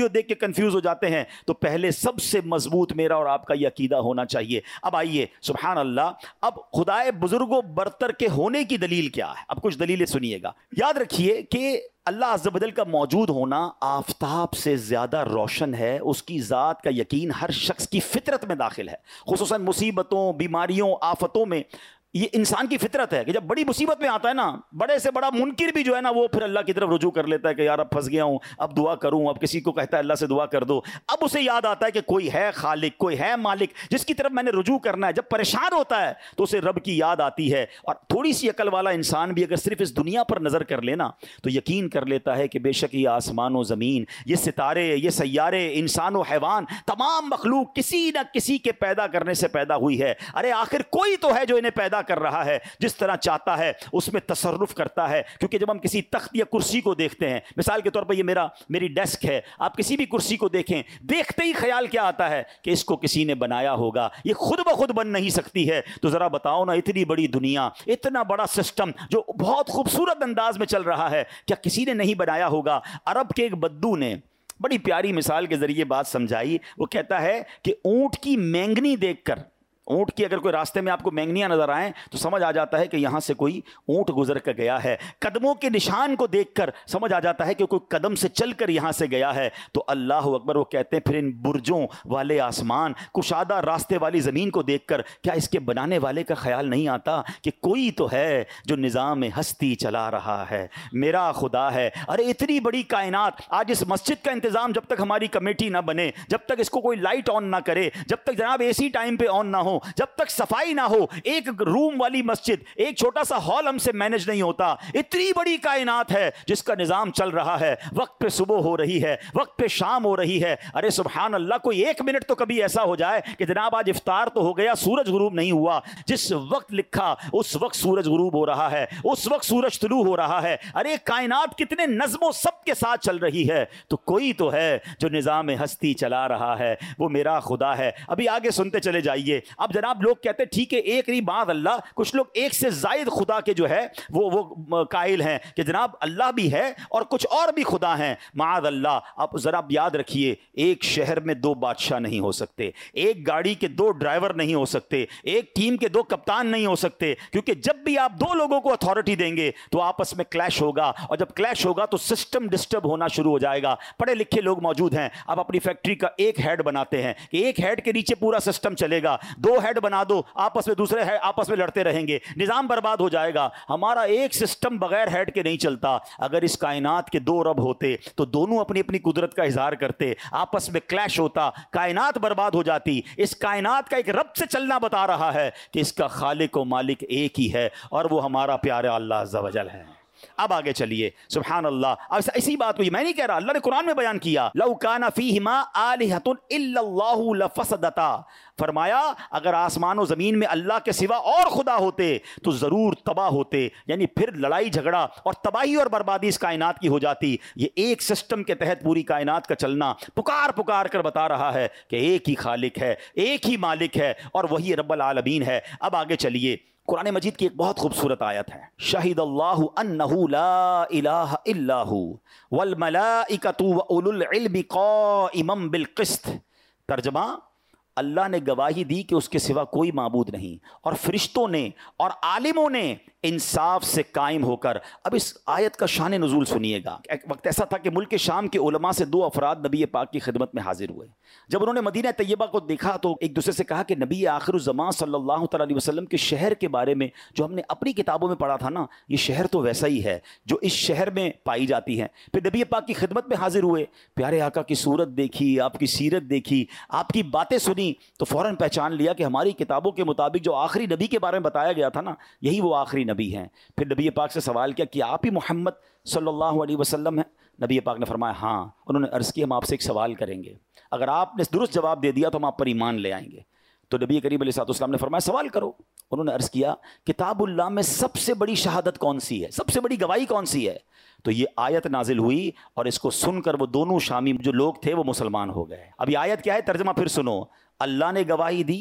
ویڈیو دیکھ کے کنفیوز ہو جاتے ہیں، تو پہلے سب سے مضبوط میرا اور آپ کا یہ عقیدہ ہونا چاہیے۔ اب آئیے سبحان اللہ، اب خدائے بزرگ و برتر کے ہونے کی دلیل کیا ہے؟ اب کچھ دلیلیں سنیے گا۔ یاد رکھیے کہ اللہ عز و جل کا موجود ہونا آفتاب سے زیادہ روشن ہے، اس کی ذات کا یقین ہر شخص کی فطرت میں داخل ہے، خصوصاً مصیبتوں، بیماریوں، آفتوں میں۔ یہ انسان کی فطرت ہے کہ جب بڑی مصیبت میں آتا ہے نا، بڑے سے بڑا منکر بھی جو ہے نا وہ پھر اللہ کی طرف رجوع کر لیتا ہے کہ یار اب پھنس گیا ہوں، اب دعا کروں، اب کسی کو کہتا ہے اللہ سے دعا کر دو، اب اسے یاد آتا ہے کہ کوئی ہے خالق، کوئی ہے مالک جس کی طرف میں نے رجوع کرنا ہے۔ جب پریشان ہوتا ہے تو اسے رب کی یاد آتی ہے، اور تھوڑی سی عقل والا انسان بھی اگر صرف اس دنیا پر نظر کر لینا تو یقین کر لیتا ہے کہ بے شک یہ آسمان و زمین، یہ ستارے، یہ سیارے، انسان و حیوان، تمام مخلوق کسی نہ کسی کے پیدا کرنے سے پیدا ہوئی ہے۔ ارے آخر کوئی تو ہے جو انہیں پیدا کر رہا ہے، جس طرح چاہتا ہے اس میں تصرف کرتا ہے۔ کیونکہ جب ہم کسی تخت یا کرسی کو دیکھتے ہیں، مثال کے طور پر یہ میرا میری ڈیسک ہے، آپ کسی بھی کرسی کو دیکھیں، دیکھتے ہی خیال کیا آتا ہے کہ اس کو کسی نے بنایا ہوگا، یہ خود بخود بن نہیں سکتی ہے۔ تو ذرا بتاؤ نا، اتنی بڑی دنیا، اتنا بڑا سسٹم جو بہت خوبصورت انداز میں چل رہا ہے، کیا کسی نے نہیں بنایا ہوگا؟ عرب کے ایک بدو نے بڑی پیاری مثال کے ذریعے بات سمجھائی۔ وہ کہتا ہے کہ اونٹ کی مینگنی دیکھ کر، اونٹ کی اگر کوئی راستے میں آپ کو مینگنیاں نظر آئیں تو سمجھ آ جاتا ہے کہ یہاں سے کوئی اونٹ گزر کر گیا ہے۔ قدموں کے نشان کو دیکھ کر سمجھ آ جاتا ہے کہ کوئی قدم سے چل کر یہاں سے گیا ہے۔ تو اللہ اکبر، وہ کہتے ہیں پھر ان برجوں والے آسمان، کشادہ راستے والی زمین کو دیکھ کر کیا اس کے بنانے والے کا خیال نہیں آتا کہ کوئی تو ہے جو نظام ہستی چلا رہا ہے، میرا خدا ہے۔ ارے اتنی بڑی کائنات، آج اس مسجد کا انتظام جب تک ہماری کمیٹی نہ بنے، جب تک اس کو کوئی لائٹ آن نہ کرے، جب تک جناب اے سی ٹائم پہ آن نہ ہو، جب تک صفائی نہ ہو، ایک روم والی مسجد، ایک چھوٹا سا ہال ہم سے مینج نہیں ہوتا۔ اتنی بڑی کائنات ہے جس کا نظام چل رہا ہے، وقت پہ صبح ہو رہی ہے، وقت پہ شام ہو رہی ہے۔ ارے سبحان اللہ، کوئی ایک منٹ تو کبھی ایسا ہو جائے کہ جناب آج افطار تو ہو گیا، سورج غروب نہیں ہوا۔ جس وقت لکھا اس وقت سورج غروب ہو رہا ہے، اس وقت سورج طلوع ہو رہا ہے۔ ارے کائنات کتنے نظم و ضبط کے ساتھ چل رہی ہے، تو کوئی تو ہے جو نظام ہستی چلا رہا ہے، وہ میرا خدا ہے۔ ابھی آگے سنتے چلے جائیے۔ اب جناب لوگ کہتے ہیں ٹھیک ہے ایک نہیں معاذ اللہ، کچھ لوگ ایک سے زائد خدا کے جو ہے وہ وہ قائل ہیں کہ جناب اللہ بھی ہے اور کچھ اور بھی خدا ہیں، معاذ اللہ۔ اب ذرا یاد رکھیے، ایک شہر میں دو بادشاہ نہیں ہو سکتے، ایک گاڑی کے دو ڈرائیور نہیں ہو سکتے، ایک ٹیم کے دو کپتان نہیں ہو سکتے، کیونکہ جب بھی آپ دو لوگوں کو اتھارٹی دیں گے تو آپس میں کلیش ہوگا، اور جب کلیش ہوگا تو سسٹم ڈسٹرب ہونا شروع ہو جائے گا۔ پڑھے لکھے لوگ موجود ہیں، آپ اپنی فیکٹری کا ایک ہیڈ بناتے ہیں کہ ایک ہیڈ کے نیچے پورا سسٹم چلے گا، دو ہیڈ بنا دو، آپس میں دوسرے ہے آپس میں لڑتے رہیں گے، نظام برباد ہو جائے گا۔ ہمارا ایک سسٹم بغیر ہیڈ کے نہیں چلتا۔ اگر اس کائنات کے دو رب ہوتے تو دونوں اپنی اپنی قدرت کا اظہار کرتے، آپس میں کلیش ہوتا، کائنات برباد ہو جاتی۔ اس کائنات کا ایک رب سے چلنا بتا رہا ہے کہ اس کا خالق و مالک ایک ہی ہے، اور وہ ہمارا پیارا اللہ عز و جل ہے۔ اب آگے چلیے، سبحان اللہ۔ اب اسی بات کو میں نہیں کہہ رہا، اللہ نے قرآن میں بیان کیا، لو کان فیہما آلہۃ الا اللہ لفسدتا، فرمایا اگر آسمان و زمین میں اللہ کے سوا اور خدا ہوتے تو ضرور تباہ ہوتے، یعنی پھر لڑائی جھگڑا اور تباہی اور بربادی اس کائنات کی ہو جاتی۔ یہ ایک سسٹم کے تحت پوری کائنات کا چلنا پکار پکار کر بتا رہا ہے کہ ایک ہی خالق ہے، ایک ہی مالک ہے، اور وہی رب العالمین ہے۔ اب آگے چلیے، قرآن مجید کی ایک بہت خوبصورت آیت ہے، شہید اللہ انہ لا الہ الا ہو والملائکۃ واولو العلم قائما بالقسط۔ ترجمہ، اللہ نے گواہی دی کہ اس کے سوا کوئی معبود نہیں، اور فرشتوں نے اور عالموں نے انصاف سے قائم ہو کر۔ اب اس آیت کا شان نزول سنیے گا۔ ایک وقت ایسا تھا کہ ملک شام کے علماء سے دو افراد نبی پاک کی خدمت میں حاضر ہوئے۔ جب انہوں نے مدینہ طیبہ کو دیکھا تو ایک دوسرے سے کہا کہ نبی آخر الزمان صلی اللہ تعالی علیہ وسلم کے شہر کے بارے میں جو ہم نے اپنی کتابوں میں پڑھا تھا نا، یہ شہر تو ویسا ہی ہے جو اس شہر میں پائی جاتی ہے۔ پھر نبی پاک کی خدمت میں حاضر ہوئے، پیارے آقا کی صورت دیکھی، آپ کی سیرت دیکھی، آپ کی باتیں سنی، تو فوراً پہچان لیا کہ ہماری کتابوں کے مطابق جو آخری نبی کے بارے میں بتایا گیا تھا نا، یہی وہ آخری نبی ہیں۔ پھر نبی پاک سے سوال کیا کہ آپ ہی محمد صلی اللہ علیہ وسلم ہیں؟ نبی پاک نے فرمایا ہاں۔ انہوں نے عرض کیا ہم آپ سے ایک سوال کریں گے، اگر آپ نے درست جواب دے دیا تو ہم آپ پر ایمان لے آئیں گے۔ تو نبی کریم علیہ الصلوۃ والسلام نے فرمایا سوال کرو۔ انہوں نے عرض کیا کتاب اللہ میں سب سے بڑی شہادت کون سی ہے، سب سے بڑی گواہی کون سی ہے؟ تو یہ آیت نازل ہوئی، اور اس کو سن کر وہ دونوں شامی جو لوگ تھے وہ مسلمان ہو گئے۔ اب یہ آیت کیا ہے، ترجمہ پھر سنو۔ اللہ نے گواہی دی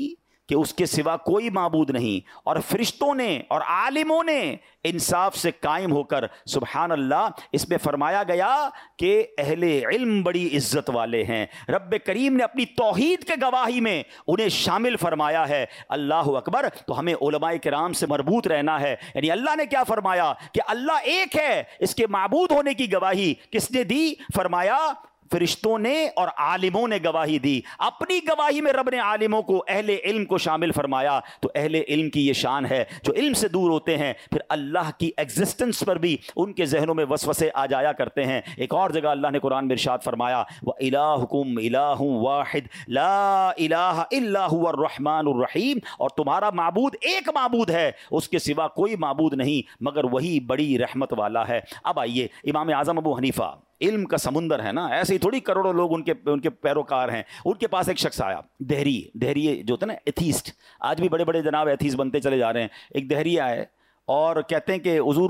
کہ اس کے سوا کوئی معبود نہیں، اور فرشتوں نے اور عالموں نے انصاف سے قائم ہو کر سبحان اللہ اس میں فرمایا گیا کہ اہل علم بڑی عزت والے ہیں. رب کریم نے اپنی توحید کے گواہی میں انہیں شامل فرمایا ہے. اللہ اکبر. تو ہمیں علماء کرام سے مربوط رہنا ہے. یعنی اللہ نے کیا فرمایا کہ اللہ ایک ہے، اس کے معبود ہونے کی گواہی کس نے دی؟ فرمایا فرشتوں نے اور عالموں نے گواہی دی. اپنی گواہی میں رب نے عالموں کو، اہل علم کو شامل فرمایا. تو اہل علم کی یہ شان ہے جو علم سے دور ہوتے ہیں، پھر اللہ کی ایگزسٹنس پر بھی ان کے ذہنوں میں وسوسے آ جایا کرتے ہیں. ایک اور جگہ اللہ نے قرآن میں ارشاد فرمایا وَإِلَٰهُكُمْ إِلَٰهٌ وَاحِدٌ لَا إِلَٰهَ إِلَّا هُوَ الرَّحْمَٰنُ الرَّحِيمُ. اور تمہارا معبود ایک معبود ہے، اس کے سوا کوئی معبود نہیں مگر وہی بڑی رحمت والا ہے. اب آئیے امام اعظم ابو حنیفہ، علم کا سمندر ہے نا، ایسے ہی تھوڑی کروڑوں لوگ ان کے ان کے پیروکار ہیں. ان کے پاس ایک شخص آیا، دہری دہری جو ہوتا ہے نا ایتھیسٹ، آج بھی بڑے بڑے جناب ایتھیسٹ بنتے چلے جا رہے ہیں. ایک دہری آئے اور کہتے ہیں کہ حضور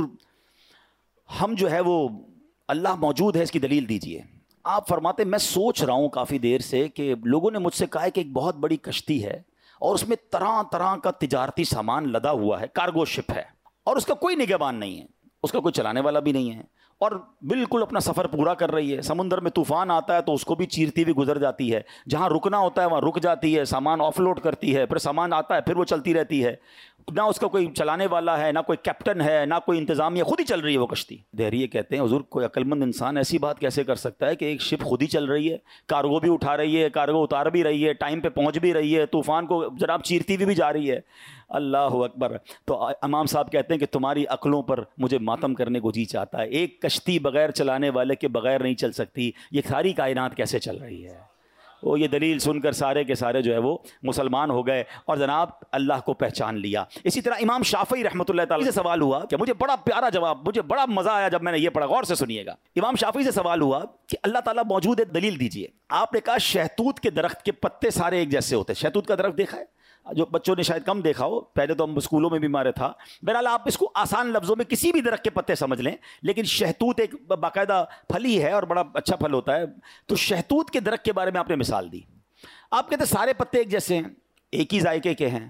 ہم جو ہے وہ اللہ موجود ہے اس کی دلیل دیجئے. آپ فرماتے میں سوچ رہا ہوں کافی دیر سے کہ لوگوں نے مجھ سے کہا ہے کہ ایک بہت بڑی کشتی ہے اور اس میں طرح طرح کا تجارتی سامان لدا ہوا ہے، کارگو شپ ہے، اور اس کا کوئی نگہبان نہیں ہے، اس کا کوئی چلانے والا بھی نہیں ہے، اور بالکل اپنا سفر پورا کر رہی ہے. سمندر میں طوفان آتا ہے تو اس کو بھی چیرتی ہوئی گزر جاتی ہے، جہاں رکنا ہوتا ہے وہاں رک جاتی ہے، سامان آف لوڈ کرتی ہے، پھر سامان آتا ہے پھر وہ چلتی رہتی ہے. نہ اس کا کوئی چلانے والا ہے، نہ کوئی کیپٹن ہے، نہ کوئی انتظامیہ، خود ہی چل رہی ہے وہ کشتی. دہریے کہتے ہیں حضور کوئی عقل مند انسان ایسی بات کیسے کر سکتا ہے کہ ایک شپ خود ہی چل رہی ہے، کارگو بھی اٹھا رہی ہے، کارگو اتار بھی رہی ہے، ٹائم پہ پہنچ بھی رہی ہے، طوفان کو جناب چیرتی ہوئی بھی جا رہی ہے. اللہ اکبر. تو امام صاحب کہتے ہیں کہ تمہاری عقلوں پر مجھے ماتم کرنے کو جی چاہتا ہے. ایک کشتی بغیر چلانے والے کے بغیر نہیں چل سکتی، یہ ساری کائنات کیسے چل رہی ہے؟ وہ یہ دلیل سن کر سارے کے سارے جو ہے وہ مسلمان ہو گئے اور جناب اللہ کو پہچان لیا. اسی طرح امام شافعی رحمۃ اللہ تعالی سے سوال ہوا کہ مجھے بڑا پیارا جواب، مجھے بڑا مزہ آیا جب میں نے یہ پڑھا. غور سے سنیے گا. امام شافعی سے سوال ہوا کہ اللہ تعالیٰ موجود ہے، دلیل دیجئے. آپ نے کہا شہتوت کے درخت کے پتے سارے ایک جیسے ہوتے ہیں. شہتوت کا درخت دیکھا ہے؟ جو بچوں نے شاید کم دیکھا ہو، پہلے تو ہم اسکولوں میں بھی مارے تھا. بہرحال آپ اس کو آسان لفظوں میں کسی بھی درخت کے پتے سمجھ لیں، لیکن شہتوت ایک باقاعدہ پھلی ہے اور بڑا اچھا پھل ہوتا ہے. تو شہتوت کے درخت کے بارے میں آپ نے مثال دی. آپ کہتے سارے پتے ایک جیسے ہیں، ایک ہی ذائقے کے ہیں.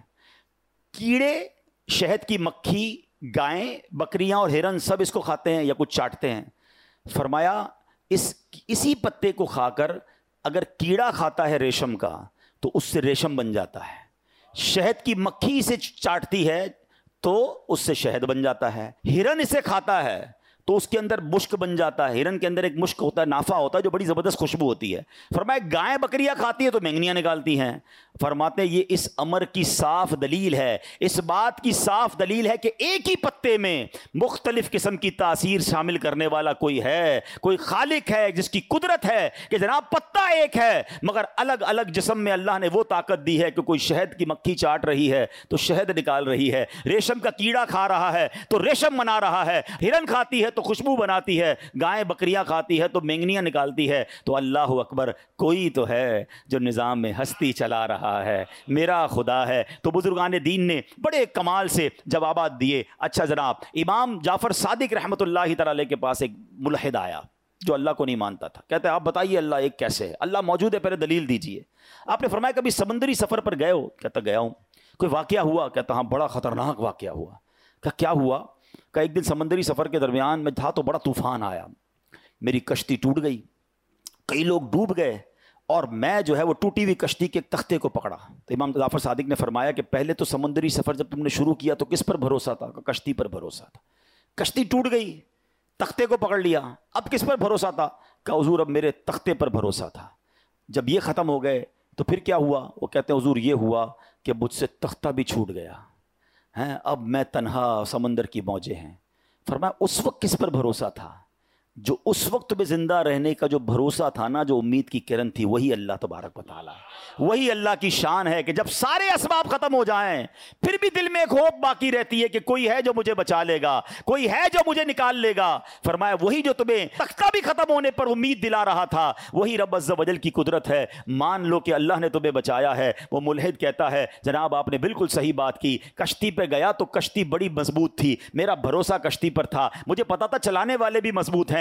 کیڑے، شہد کی مکھی، گائیں، بکریاں اور ہرن سب اس کو کھاتے ہیں یا کچھ چاٹتے ہیں. فرمایا اس اسی پتے کو کھا کر اگر کیڑا کھاتا ہے ریشم کا تو اس سے ریشم بن جاتا ہے، شہد کی مکھی اسے چاٹتی ہے تو اس سے شہد بن جاتا ہے، ہرن اسے کھاتا ہے تو اس کے اندر مشک بن جاتا ہے. ہرن کے اندر ایک مشک ہوتا ہے، نافع ہوتا ہے جو بڑی زبردست خوشبو ہوتی ہے. فرمایا گائیں بکریاں کھاتی ہے تو مینگنیاں نکالتی ہیں. فرماتے ہیں یہ اس امر کی صاف دلیل ہے، اس بات کی صاف دلیل ہے کہ ایک ہی پتے میں مختلف قسم کی تاثیر شامل کرنے والا کوئی ہے، کوئی خالق ہے جس کی قدرت ہے کہ جناب پتا ایک ہے مگر الگ الگ جسم میں اللہ نے وہ طاقت دی ہے کہ کوئی شہد کی مکھی چاٹ رہی ہے تو شہد نکال رہی ہے، ریشم کا کیڑا کھا رہا ہے تو ریشم بنا رہا ہے، ہرن کھاتی ہے تو خوشبو بناتی ہے، گائیں بکریاں کھاتی ہے تو مینگنیاں نکالتی ہے. تو اللہ اکبر، کوئی تو ہے جو نظام میں ہستی چلا رہا ہے، میرا خدا ہے. تو بزرگان دین نے بڑے کمال سے جوابات دیے. اچھا جناب، امام جعفر صادق رحمۃ اللہ تعالی کے پاس ایک ملحد آیا جو اللہ کو نہیں مانتا تھا. کہتے ہیں آپ بتائیے اللہ ایک کیسے ہے؟ اللہ موجود ہے، پہلے دلیل دیجئے. آپ نے فرمایا کبھی سمندری سفر پر گئے ہو؟ کہتا گیا ہوں. کوئی واقعہ ہوا؟ کہتا ہاں بڑا خطرناک واقعہ ہوا. کہ کیا ہوا؟ کہ ایک دن سمندری سفر کے درمیان میں تھا تو بڑا طوفان آیا، میری کشتی ٹوٹ گئی، کئی لوگ ڈوب گئے اور میں جو ہے وہ ٹوٹی ہوئی کشتی کے تختے کو پکڑا. تو امام جعفر صادق نے فرمایا کہ پہلے تو سمندری سفر جب تم نے شروع کیا تو کس پر بھروسہ تھا؟ کہ کشتی پر بھروسہ تھا. کشتی ٹوٹ گئی، تختے کو پکڑ لیا، اب کس پر بھروسہ تھا؟ کہ حضور اب میرے تختے پر بھروسہ تھا. جب یہ ختم ہو گئے تو پھر کیا ہوا؟ وہ کہتے ہیں حضور یہ ہوا کہ مجھ سے تختہ بھی چھوٹ گیا ہیں، اب میں تنہا، سمندر کی موجیں ہیں. فرمایا اس وقت کس پر بھروسہ تھا؟ جو اس وقت میں زندہ رہنے کا جو بھروسہ تھا نا، جو امید کی کرن تھی، وہی اللہ تبارک و تعالیٰ، وہی اللہ کی شان ہے کہ جب سارے اسباب ختم ہو جائیں پھر بھی دل میں ایک ہوپ باقی رہتی ہے کہ کوئی ہے جو مجھے بچا لے گا، کوئی ہے جو مجھے نکال لے گا. فرمایا وہی جو تمہیں تختہ بھی ختم ہونے پر امید دلا رہا تھا، وہی رب عز و جل کی قدرت ہے. مان لو کہ اللہ نے تمہیں بچایا ہے. وہ ملحد کہتا ہے جناب آپ نے بالکل صحیح بات کی، کشتی پہ گیا تو کشتی بڑی مضبوط تھی، میرا بھروسہ کشتی پر تھا، مجھے پتا تھا چلانے والے بھی مضبوط ہیں،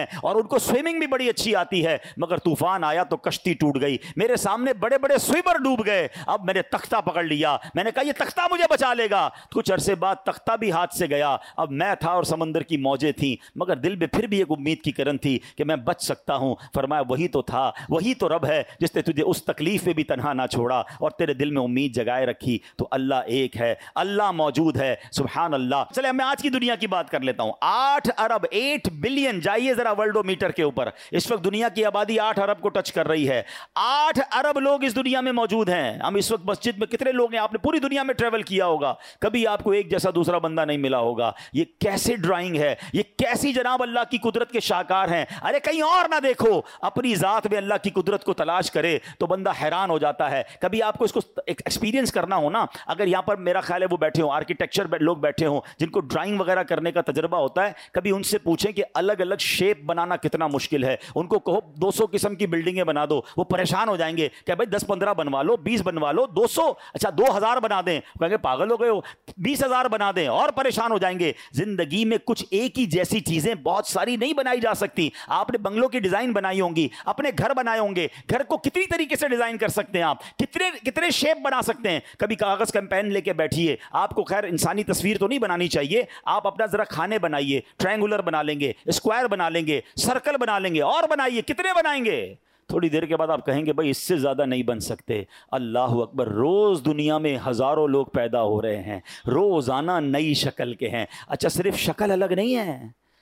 ہیں اور ان کو سوئمنگ بھی بڑی اچھی آتی ہے, مگر طوفان آیا تو کشتی ٹوٹ گئی. میرے سامنے بڑے بڑے سوئمر ڈوب گئے. اب میں نے تختہ پکڑ لیا, میں نے کہا یہ تختہ مجھے بچا لے گا. کچھ عرصے بعد تختہ بھی ہاتھ سے گیا. اب میں تھا اور سمندر کی موجیں تھیں, مگر دل میں پھر بھی ایک امید کی کرن تھی کہ میں بچ سکتا ہوں. فرمایا وہی تو تھا, وہی تو رب ہے جس نے تجھے اس تکلیف میں بھی تنہا نہ چھوڑا اور تیرے دل میں امید جگائے رکھی. تو اللہ ایک ہے, اللہ موجود ہے, سبحان اللہ. چلے میں آج کی دنیا کی بات کر لیتا ہوں. آٹھ ارب ایٹ بلین جائیے ذرا ورلڈو میٹر کے اوپر. اس وقت دنیا کی آبادی آٹھ ارب کو ٹچ کر رہی ہے. آٹھ ارب لوگ اس دنیا میں موجود ہیں. ہم اس وقت مسجد میں کتنے لوگ ہیں؟ آپ نے پوری دنیا میں ٹریول کیا ہوگا, کبھی آپ کو ایک جیسا دوسرا بندہ نہیں ملا ہوگا. یہ کیسے ڈرائنگ ہے, یہ کیسی جناب اللہ کی قدرت کے شاہکار ہیں. ارے کہیں اور نہ دیکھو, اپنی ذات میں اللہ کی قدرت کو تلاش کرے تو بندہ حیران ہو جاتا ہے. کبھی آپ کو اس کو ایکسپیرینس کرنا ہو نا, اگر یہاں پر میرا خیال ہے وہ بیٹھے ہوں آرکیٹیکچر لوگ بیٹھے ہوں جن کو ڈرائنگ وغیرہ کرنے کا تجربہ ہوتا ہے, کبھی ان سے پوچھیں کہ الگ الگ شیپ بنانا کتنا مشکل ہے. ان کو کہو دو سو قسم کی بلڈنگیں بنا دو, وہ پریشان ہو جائیں گے کہ بھائی دس پندرہ بنوا لو, بیس بنوا لو, دو سو اچھا دو ہزار بنا دیں, کہیں گے پاگل ہو گئے ہو, بیس ہزار بنا دیں, اور پریشان ہو جائیں گے. زندگی میں کچھ ایک ہی جیسی چیزیں بہت ساری نہیں بنائی جا سکتی. آپ نے بنگلوں کی ڈیزائن بنائی ہوں گی, اپنے گھر بنائے ہوں گے, گھر کو کتنی طریقے سے ڈیزائن کر سکتے ہیں آپ, کتنے کتنے شیپ بنا سکتے ہیں. کبھی کاغذ کا پین لے کے بیٹھیے, آپ کو خیر انسانی تصویر تو نہیں بنانی چاہیے, آپ اپنا ذرا کھانے بنائیے, ٹرائنگولر بنا لیں گے, اسکوائر بنا لیں گے, سرکل بنا لیں گے, اور بنائیے, کتنے بنائیں گے؟ تھوڑی دیر کے بعد آپ کہیں گے بھائی اس سے زیادہ نہیں بن سکتے. اللہ اکبر, روز دنیا میں ہزاروں لوگ پیدا ہو رہے ہیں, روزانہ نئی شکل کے ہیں. اچھا صرف شکل الگ نہیں ہے,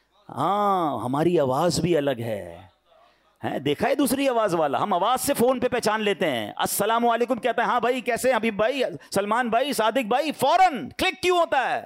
ہاں ہماری آواز بھی الگ ہے. دیکھا ہے دوسری آواز والا, ہم آواز سے فون پہ پہچان لیتے ہیں. السلام علیکم کہتے ہیں, ہاں بھائی کیسے, حبیب بھائی, سلمان بھائی, صادق بھائی, فوراً کلک کیوں ہوتا ہے؟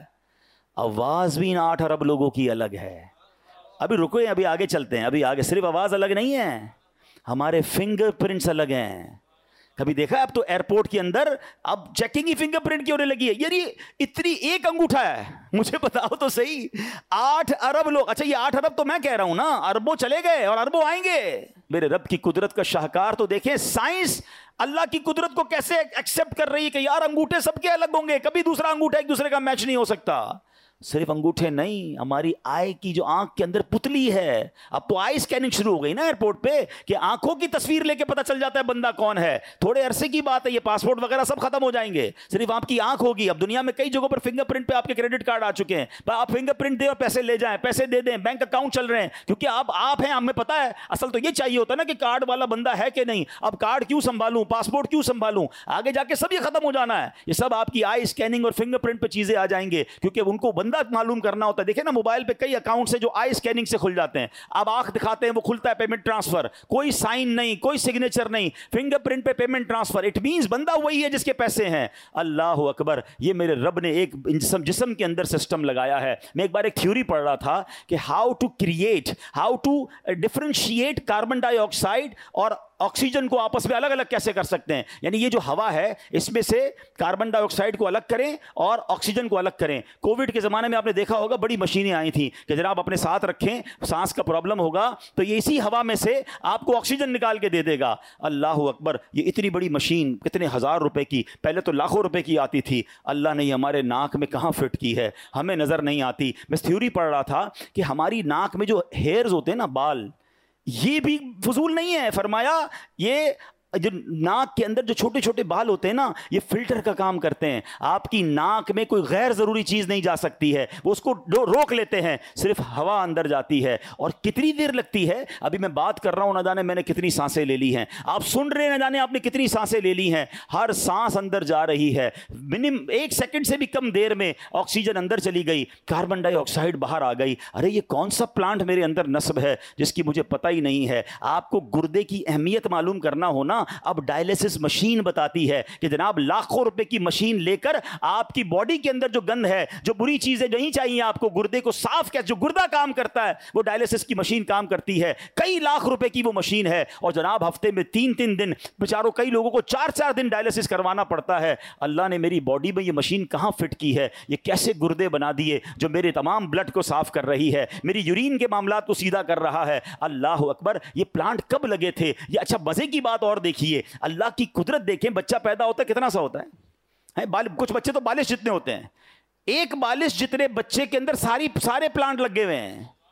آواز بھی ان آٹھ ارب لوگوں کی الگ ہے. ابھی رکو, ابھی آگے چلتے ہیں. ابھی آگے صرف آواز الگ نہیں ہے, ہمارے فنگر پرنٹس الگ ہیں. کبھی دیکھا اب تو ایئرپورٹ کے اندر اب چیکنگ ہی فنگر پرنٹ کی ہونے لگی ہے. یعنی اتنی ایک انگوٹھا ہے, مجھے بتاؤ تو صحیح, آٹھ ارب لوگ. اچھا یہ آٹھ ارب تو میں کہہ رہا ہوں نا, اربوں چلے گئے اور اربوں آئیں گے. میرے رب کی قدرت کا شاہکار تو دیکھیں. سائنس اللہ کی قدرت کو کیسے ایکسپٹ کر رہی ہے کہ یار انگوٹھے سب کے الگ ہوں گے, کبھی دوسرا انگوٹھا ایک دوسرے کا میچ نہیں ہو سکتا. صرف انگوٹھے نہیں, ہماری آئی کی جو آنکھ کے اندر پتلی ہے, اب تو آئی اسکیننگ شروع ہو گئی نا ایئرپورٹ پہ, کہ آنکھوں کی تصویر لے کے پتہ چل جاتا ہے بندہ کون ہے. تھوڑے عرصے کی بات ہے, یہ پاسپورٹ وغیرہ سب ختم ہو جائیں گے, صرف آپ کی آنکھ ہوگی. اب دنیا میں کئی جگہوں پر فنگر پرنٹ پہ آپ کے کریڈٹ کارڈ آ چکے ہیں, آپ فنگر پرنٹ دیں اور پیسے لے جائیں, پیسے دے دیں, بینک اکاؤنٹ چل رہے ہیں, کیونکہ اب آپ ہیں, ہمیں پتا ہے. اصل تو یہ چاہیے ہوتا ہے نا کہ کارڈ والا بندہ ہے کہ نہیں. اب کارڈ کیوں سنبھالوں, پاسپورٹ کیوں سنبھالوں, آگے جا کے سب یہ ختم ہو جانا ہے. یہ سب آپ کی آئی اسکیننگ اور فنگر پرنٹ پہ چیزیں آ جائیں گے, کیونکہ ان کو بندہ معلوم کرنا ہوتا ہے. دیکھیں نا موبائل پہ کئی اکاؤنٹ سے جو آئی اسکیننگ سے کھل جاتے ہیں, اب آنکھ دکھاتے ہیں وہ کھلتا ہے پیمنٹ ٹرانسفر, کوئی سائن نہیں, کوئی سگنیچر نہیں, فنگر پرنٹ پہ پیمنٹ ٹرانسفر. اٹ مینز بندہ وہی ہے جس کے پیسے ہیں. اللہ اکبر, یہ میرے رب نے ایک جسم جسم کے اندر سسٹم لگایا ہے. میں ایک بار ایک تھیوری پڑھ رہا تھا کہ how to create, how to differentiate carbon ڈائی آکسائڈ اور آکسیجن کو آپس میں الگ الگ کیسے کر سکتے ہیں. یعنی یہ جو ہوا ہے اس میں سے کاربن ڈائی آکسائڈ کو الگ کریں اور آکسیجن کو الگ کریں. کووڈ کے زمانے میں آپ نے دیکھا ہوگا بڑی مشینیں آئی تھیں کہ جناب اپنے ساتھ رکھیں, سانس کا پرابلم ہوگا تو یہ اسی ہوا میں سے آپ کو آکسیجن نکال کے دے دے گا. اللہ اکبر, یہ اتنی بڑی مشین کتنے ہزار روپے کی, پہلے تو لاکھوں روپے کی آتی تھی. اللہ نے ہمارے ناک میں کہاں فٹ کی ہے, ہمیں نظر نہیں آتی. میں تھیوری پڑھ رہا تھا کہ ہماری ناک میں جو ہیئرز ہوتے ہیں نا, بال, یہ بھی فضول نہیں ہے. فرمایا یہ جو ناک کے اندر جو چھوٹے چھوٹے بال ہوتے ہیں نا, یہ فلٹر کا کام کرتے ہیں. آپ کی ناک میں کوئی غیر ضروری چیز نہیں جا سکتی ہے, وہ اس کو روک لیتے ہیں, صرف ہوا اندر جاتی ہے. اور کتنی دیر لگتی ہے, ابھی میں بات کر رہا ہوں نہ جانے میں نے کتنی سانسیں لے لی ہیں, آپ سن رہے ہیں نہ جانے آپ نے کتنی سانسیں لے لی ہیں. ہر سانس اندر جا رہی ہے, منیم ایک سیکنڈ سے بھی کم دیر میں آکسیجن اندر چلی گئی, کاربن ڈائی آکسائڈ باہر آ گئی. ارے یہ کون سا پلانٹ میرے اندر نصب ہے جس کی مجھے پتہ ہی نہیں ہے. آپ کو گردے کی اہمیت معلوم کرنا ہونا, اب ڈائلیسس مشین بتاتی ہے کہ جناب لاکھوں روپے کی مشین لے کر آپ کی باڈی کے اندر جو گند ہے, جو بری چیزیں نہیں چاہیے آپ کو, گردے کو صاف کیا, جو گردہ کام کرتا ہے وہ ڈائلیسس کی مشین کام کرتی ہے. کئی لاکھ روپے کی وہ مشین ہے, اور جناب ہفتے میں تین تین دن بیچاروں کئی لوگوں کو چار چار دن ڈائلیسس کروانا پڑتا ہے. اللہ نے میری باڈی میں یہ مشین کہاں فٹ کی ہے, یہ کیسے گردے بنا دیے جو میرے تمام بلڈ کو صاف کر رہی ہے, میری یورین کے معاملات کو سیدھا کر رہا ہے. اللہ اکبر, یہ پلانٹ کب لگے تھے یہ. اچھا مزے کی بات اور دیکھیے, اللہ کی قدرت دیکھیں, بچہ پیدا ہوتا ہے کتنا سا ہوتا ہے, بال, کچھ بچے تو بالش جتنے ہوتے ہیں, ایک بالش جتنے بچے کے اندر ساری سارے پلانٹ لگے ہوئے ہیں.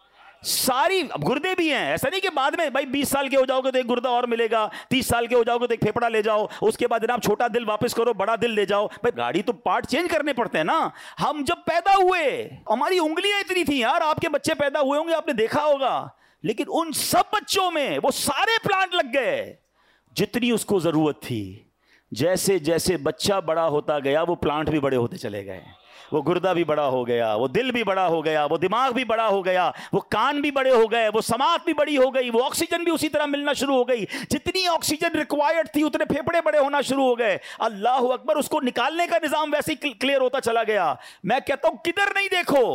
ساری گردے بھی ہیں. ایسا نہیں کہ بعد میں بھائی بیس سال کے ہو جاؤ گے تو ایک گردہ اور ملے گا, تیس سال کے ہو جاؤ گے تو ایک پھیپڑا لے جاؤ, اس کے بعد جناب چھوٹا دل واپس کرو, بڑا دل لے جاؤ. بھائی گاڑی تو پارٹ چینج کرنے پڑتے ہیں نا. ہم جب پیدا ہوئے ہماری انگلیاں اتنی تھیں یار, آپ کے بچے پیدا ہوئے ہوں گے آپ نے دیکھا ہوگا, لیکن ان سب بچوں میں وہ سارے پلانٹ لگ گئے جتنی اس کو ضرورت تھی. جیسے جیسے بچہ بڑا ہوتا گیا وہ پلانٹ بھی بڑے ہوتے چلے گئے, وہ گردہ بھی بڑا ہو گیا, وہ دل بھی بڑا ہو گیا, وہ دماغ بھی بڑا ہو گیا, وہ کان بھی بڑے ہو گئے, وہ سماعت بھی بڑی ہو گئی, وہ آکسیجن بھی اسی طرح ملنا شروع ہو گئی. جتنی آکسیجن ریکوائرڈ تھی اتنے پھیپڑے بڑے ہونا شروع ہو گئے. اللہ اکبر, اس کو نکالنے کا نظام ویسے ہی کلیئر ہوتا چلا گیا. میں کہتا ہوں کدھر نہیں دیکھو,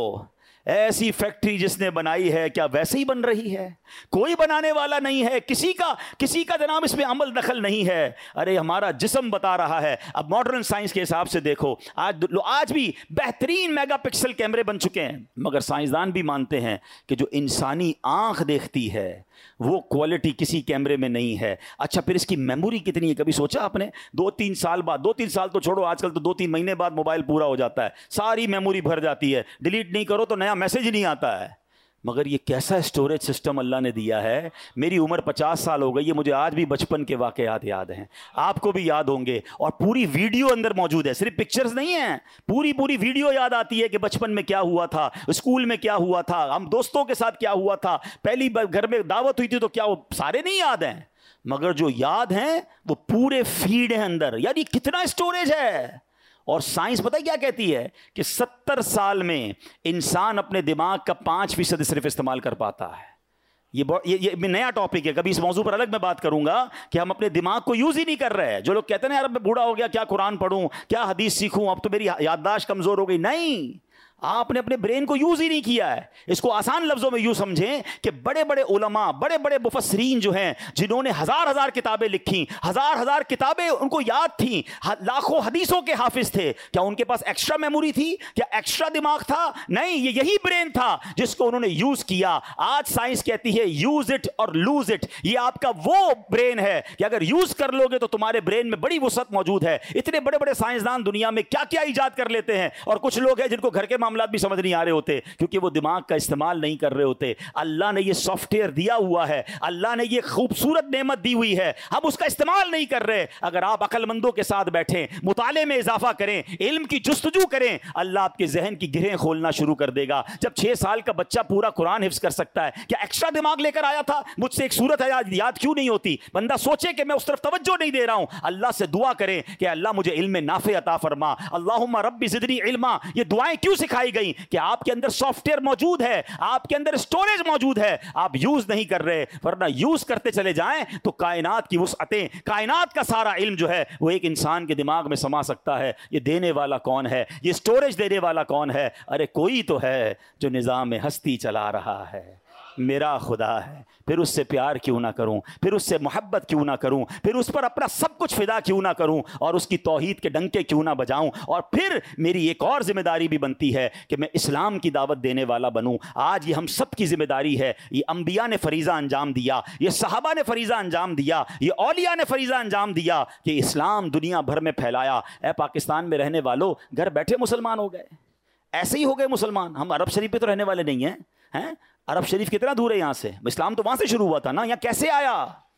ایسی فیکٹری جس نے بنائی ہے کیا ویسے ہی بن رہی ہے؟ کوئی بنانے والا نہیں ہے, کسی کا کسی کا جناب اس میں عمل دخل نہیں ہے. ارے ہمارا جسم بتا رہا ہے. اب ماڈرن سائنس کے حساب سے دیکھو, آج آج بھی بہترین میگا پکسل کیمرے بن چکے ہیں, مگر سائنسدان بھی مانتے ہیں کہ جو انسانی آنکھ دیکھتی ہے وہ کوالٹی کسی کیمرے میں نہیں ہے. اچھا پھر اس کی میموری کتنی ہے, کبھی سوچا آپ نے؟ دو تین سال بعد, دو تین سال تو چھوڑو, آج کل تو دو تین مہینے بعد موبائل پورا ہو جاتا ہے, ساری میموری بھر جاتی ہے, ڈیلیٹ نہیں کرو تو نیا میسج نہیں آتا ہے. مگر یہ کیسا اسٹوریج سسٹم اللہ نے دیا ہے. میری عمر پچاس سال ہو گئی ہے, مجھے آج بھی بچپن کے واقعات یاد ہیں, آپ کو بھی یاد ہوں گے, اور پوری ویڈیو اندر موجود ہے, صرف پکچرز نہیں ہیں, پوری پوری ویڈیو یاد آتی ہے کہ بچپن میں کیا ہوا تھا, اسکول میں کیا ہوا تھا, ہم دوستوں کے ساتھ کیا ہوا تھا, پہلی بار گھر میں دعوت ہوئی تھی تو کیا, وہ سارے نہیں یاد ہیں, مگر جو یاد ہیں وہ پورے فیڈ ہیں اندر. یار یہ کتنا اسٹوریج ہے. اور سائنس پتہ کیا کہتی ہے کہ ستر سال میں انسان اپنے دماغ کا پانچ فیصد صرف استعمال کر پاتا ہے. یہ یہ, یہ نیا ٹاپک ہے, کبھی اس موضوع پر الگ میں بات کروں گا کہ ہم اپنے دماغ کو یوز ہی نہیں کر رہے. جو لوگ کہتے ہیں یار میں بوڑھا ہو گیا, کیا قرآن پڑھوں, کیا حدیث سیکھوں, اب تو میری یادداشت کمزور ہو گئی. نہیں, آپ نے اپنے برین کو یوز ہی نہیں کیا ہے. اس کو آسان لفظوں میں یوں سمجھیں کہ بڑے بڑے علماء, بڑے بڑے مفسرین جو ہیں, جنہوں نے ہزار ہزار کتابیں لکھی, ہزار ہزار کتابیں ان کو یاد تھیں, لاکھوں حدیثوں کے حافظ تھے, کیا ان کے پاس ایکسٹرا میموری تھی, کیا ایکسٹرا دماغ تھا؟ نہیں, یہ یہی برین تھا جس کو انہوں نے یوز کیا. آج سائنس کہتی ہے یوز اٹ اور لوز اٹ. یہ آپ کا وہ برین ہے کہ اگر یوز کر لو گے تو تمہارے برین میں بڑی وسعت موجود ہے. اتنے بڑے بڑے سائنسدان دنیا میں کیا کیا ایجاد کر لیتے ہیں, اور کچھ لوگ ہیں جن کو گھر کے معاملات بھی سمجھ نہیں آ رہے ہوتے کیونکہ وہ دماغ کا استعمال نہیں کر رہے ہوتے. اللہ نے یہ سافٹ ویئر دیا ہوا ہے, اللہ نے یہ خوبصورت نعمت دی ہوئی ہے, ہم اس کا استعمال نہیں کر رہے. اگر آپ عقل مندوں کے ساتھ بیٹھیں, مطالعے میں اضافہ کریں, علم کی جستجو کریں, اللہ آپ کے ذہن کی گرہیں کھولنا شروع کر دے گا. جب چھ سال کا بچہ پورا قرآن حفظ کر سکتا ہے, کیا ایکسٹرا دماغ لے کر آیا تھا؟ مجھ سے ایک سورت ہے یاد کیوں نہیں ہوتی؟ بندہ سوچے کہ میں اس طرف توجہ نہیں دے رہا ہوں. اللہ سے دعا کریں کہ اللہ مجھے علم نافع عطا فرما, اللہم ربی زدنی علما. یہ دعائیں کیوں سکھائی گئیں؟ کہ آپ کے اندر سافٹ ویئر موجود ہے, آپ کے اندر اسٹوریج موجود ہے, آپ یوز نہیں کر رہے. ورنہ یوز کرتے چلے جائیں تو کائنات کی وسعتیں, کائنات کا سارا علم جو ہے وہ ایک انسان کے دماغ میں سما سکتا ہے. یہ دینے والا کون ہے؟ یہ اسٹوریج دینے والا کون ہے؟ ارے کوئی تو ہے جو نظام ہستی چلا رہا ہے, میرا خدا ہے. پھر اس سے پیار کیوں نہ کروں, پھر اس سے محبت کیوں نہ کروں, پھر اس پر اپنا سب کچھ فدا کیوں نہ کروں, اور اس کی توحید کے ڈنکے کیوں نہ بجاؤں. اور پھر میری ایک اور ذمہ داری بھی بنتی ہے کہ میں اسلام کی دعوت دینے والا بنوں. آج یہ ہم سب کی ذمہ داری ہے. یہ انبیاء نے فریضہ انجام دیا, یہ صحابہ نے فریضہ انجام دیا, یہ اولیاء نے فریضہ انجام دیا کہ اسلام دنیا بھر میں پھیلایا. اے پاکستان میں رہنے والوں, گھر بیٹھے مسلمان ہو گئے, ایسے ہی ہو گئے مسلمان. ہم عرب شریف پہ تو رہنے والے نہیں ہیں, ہیں عرب شریف کتنا دور ہے یہاں سے؟ اسلام تو وہاں سے شروع ہوا تھا نا, یہاں کیسے آیا؟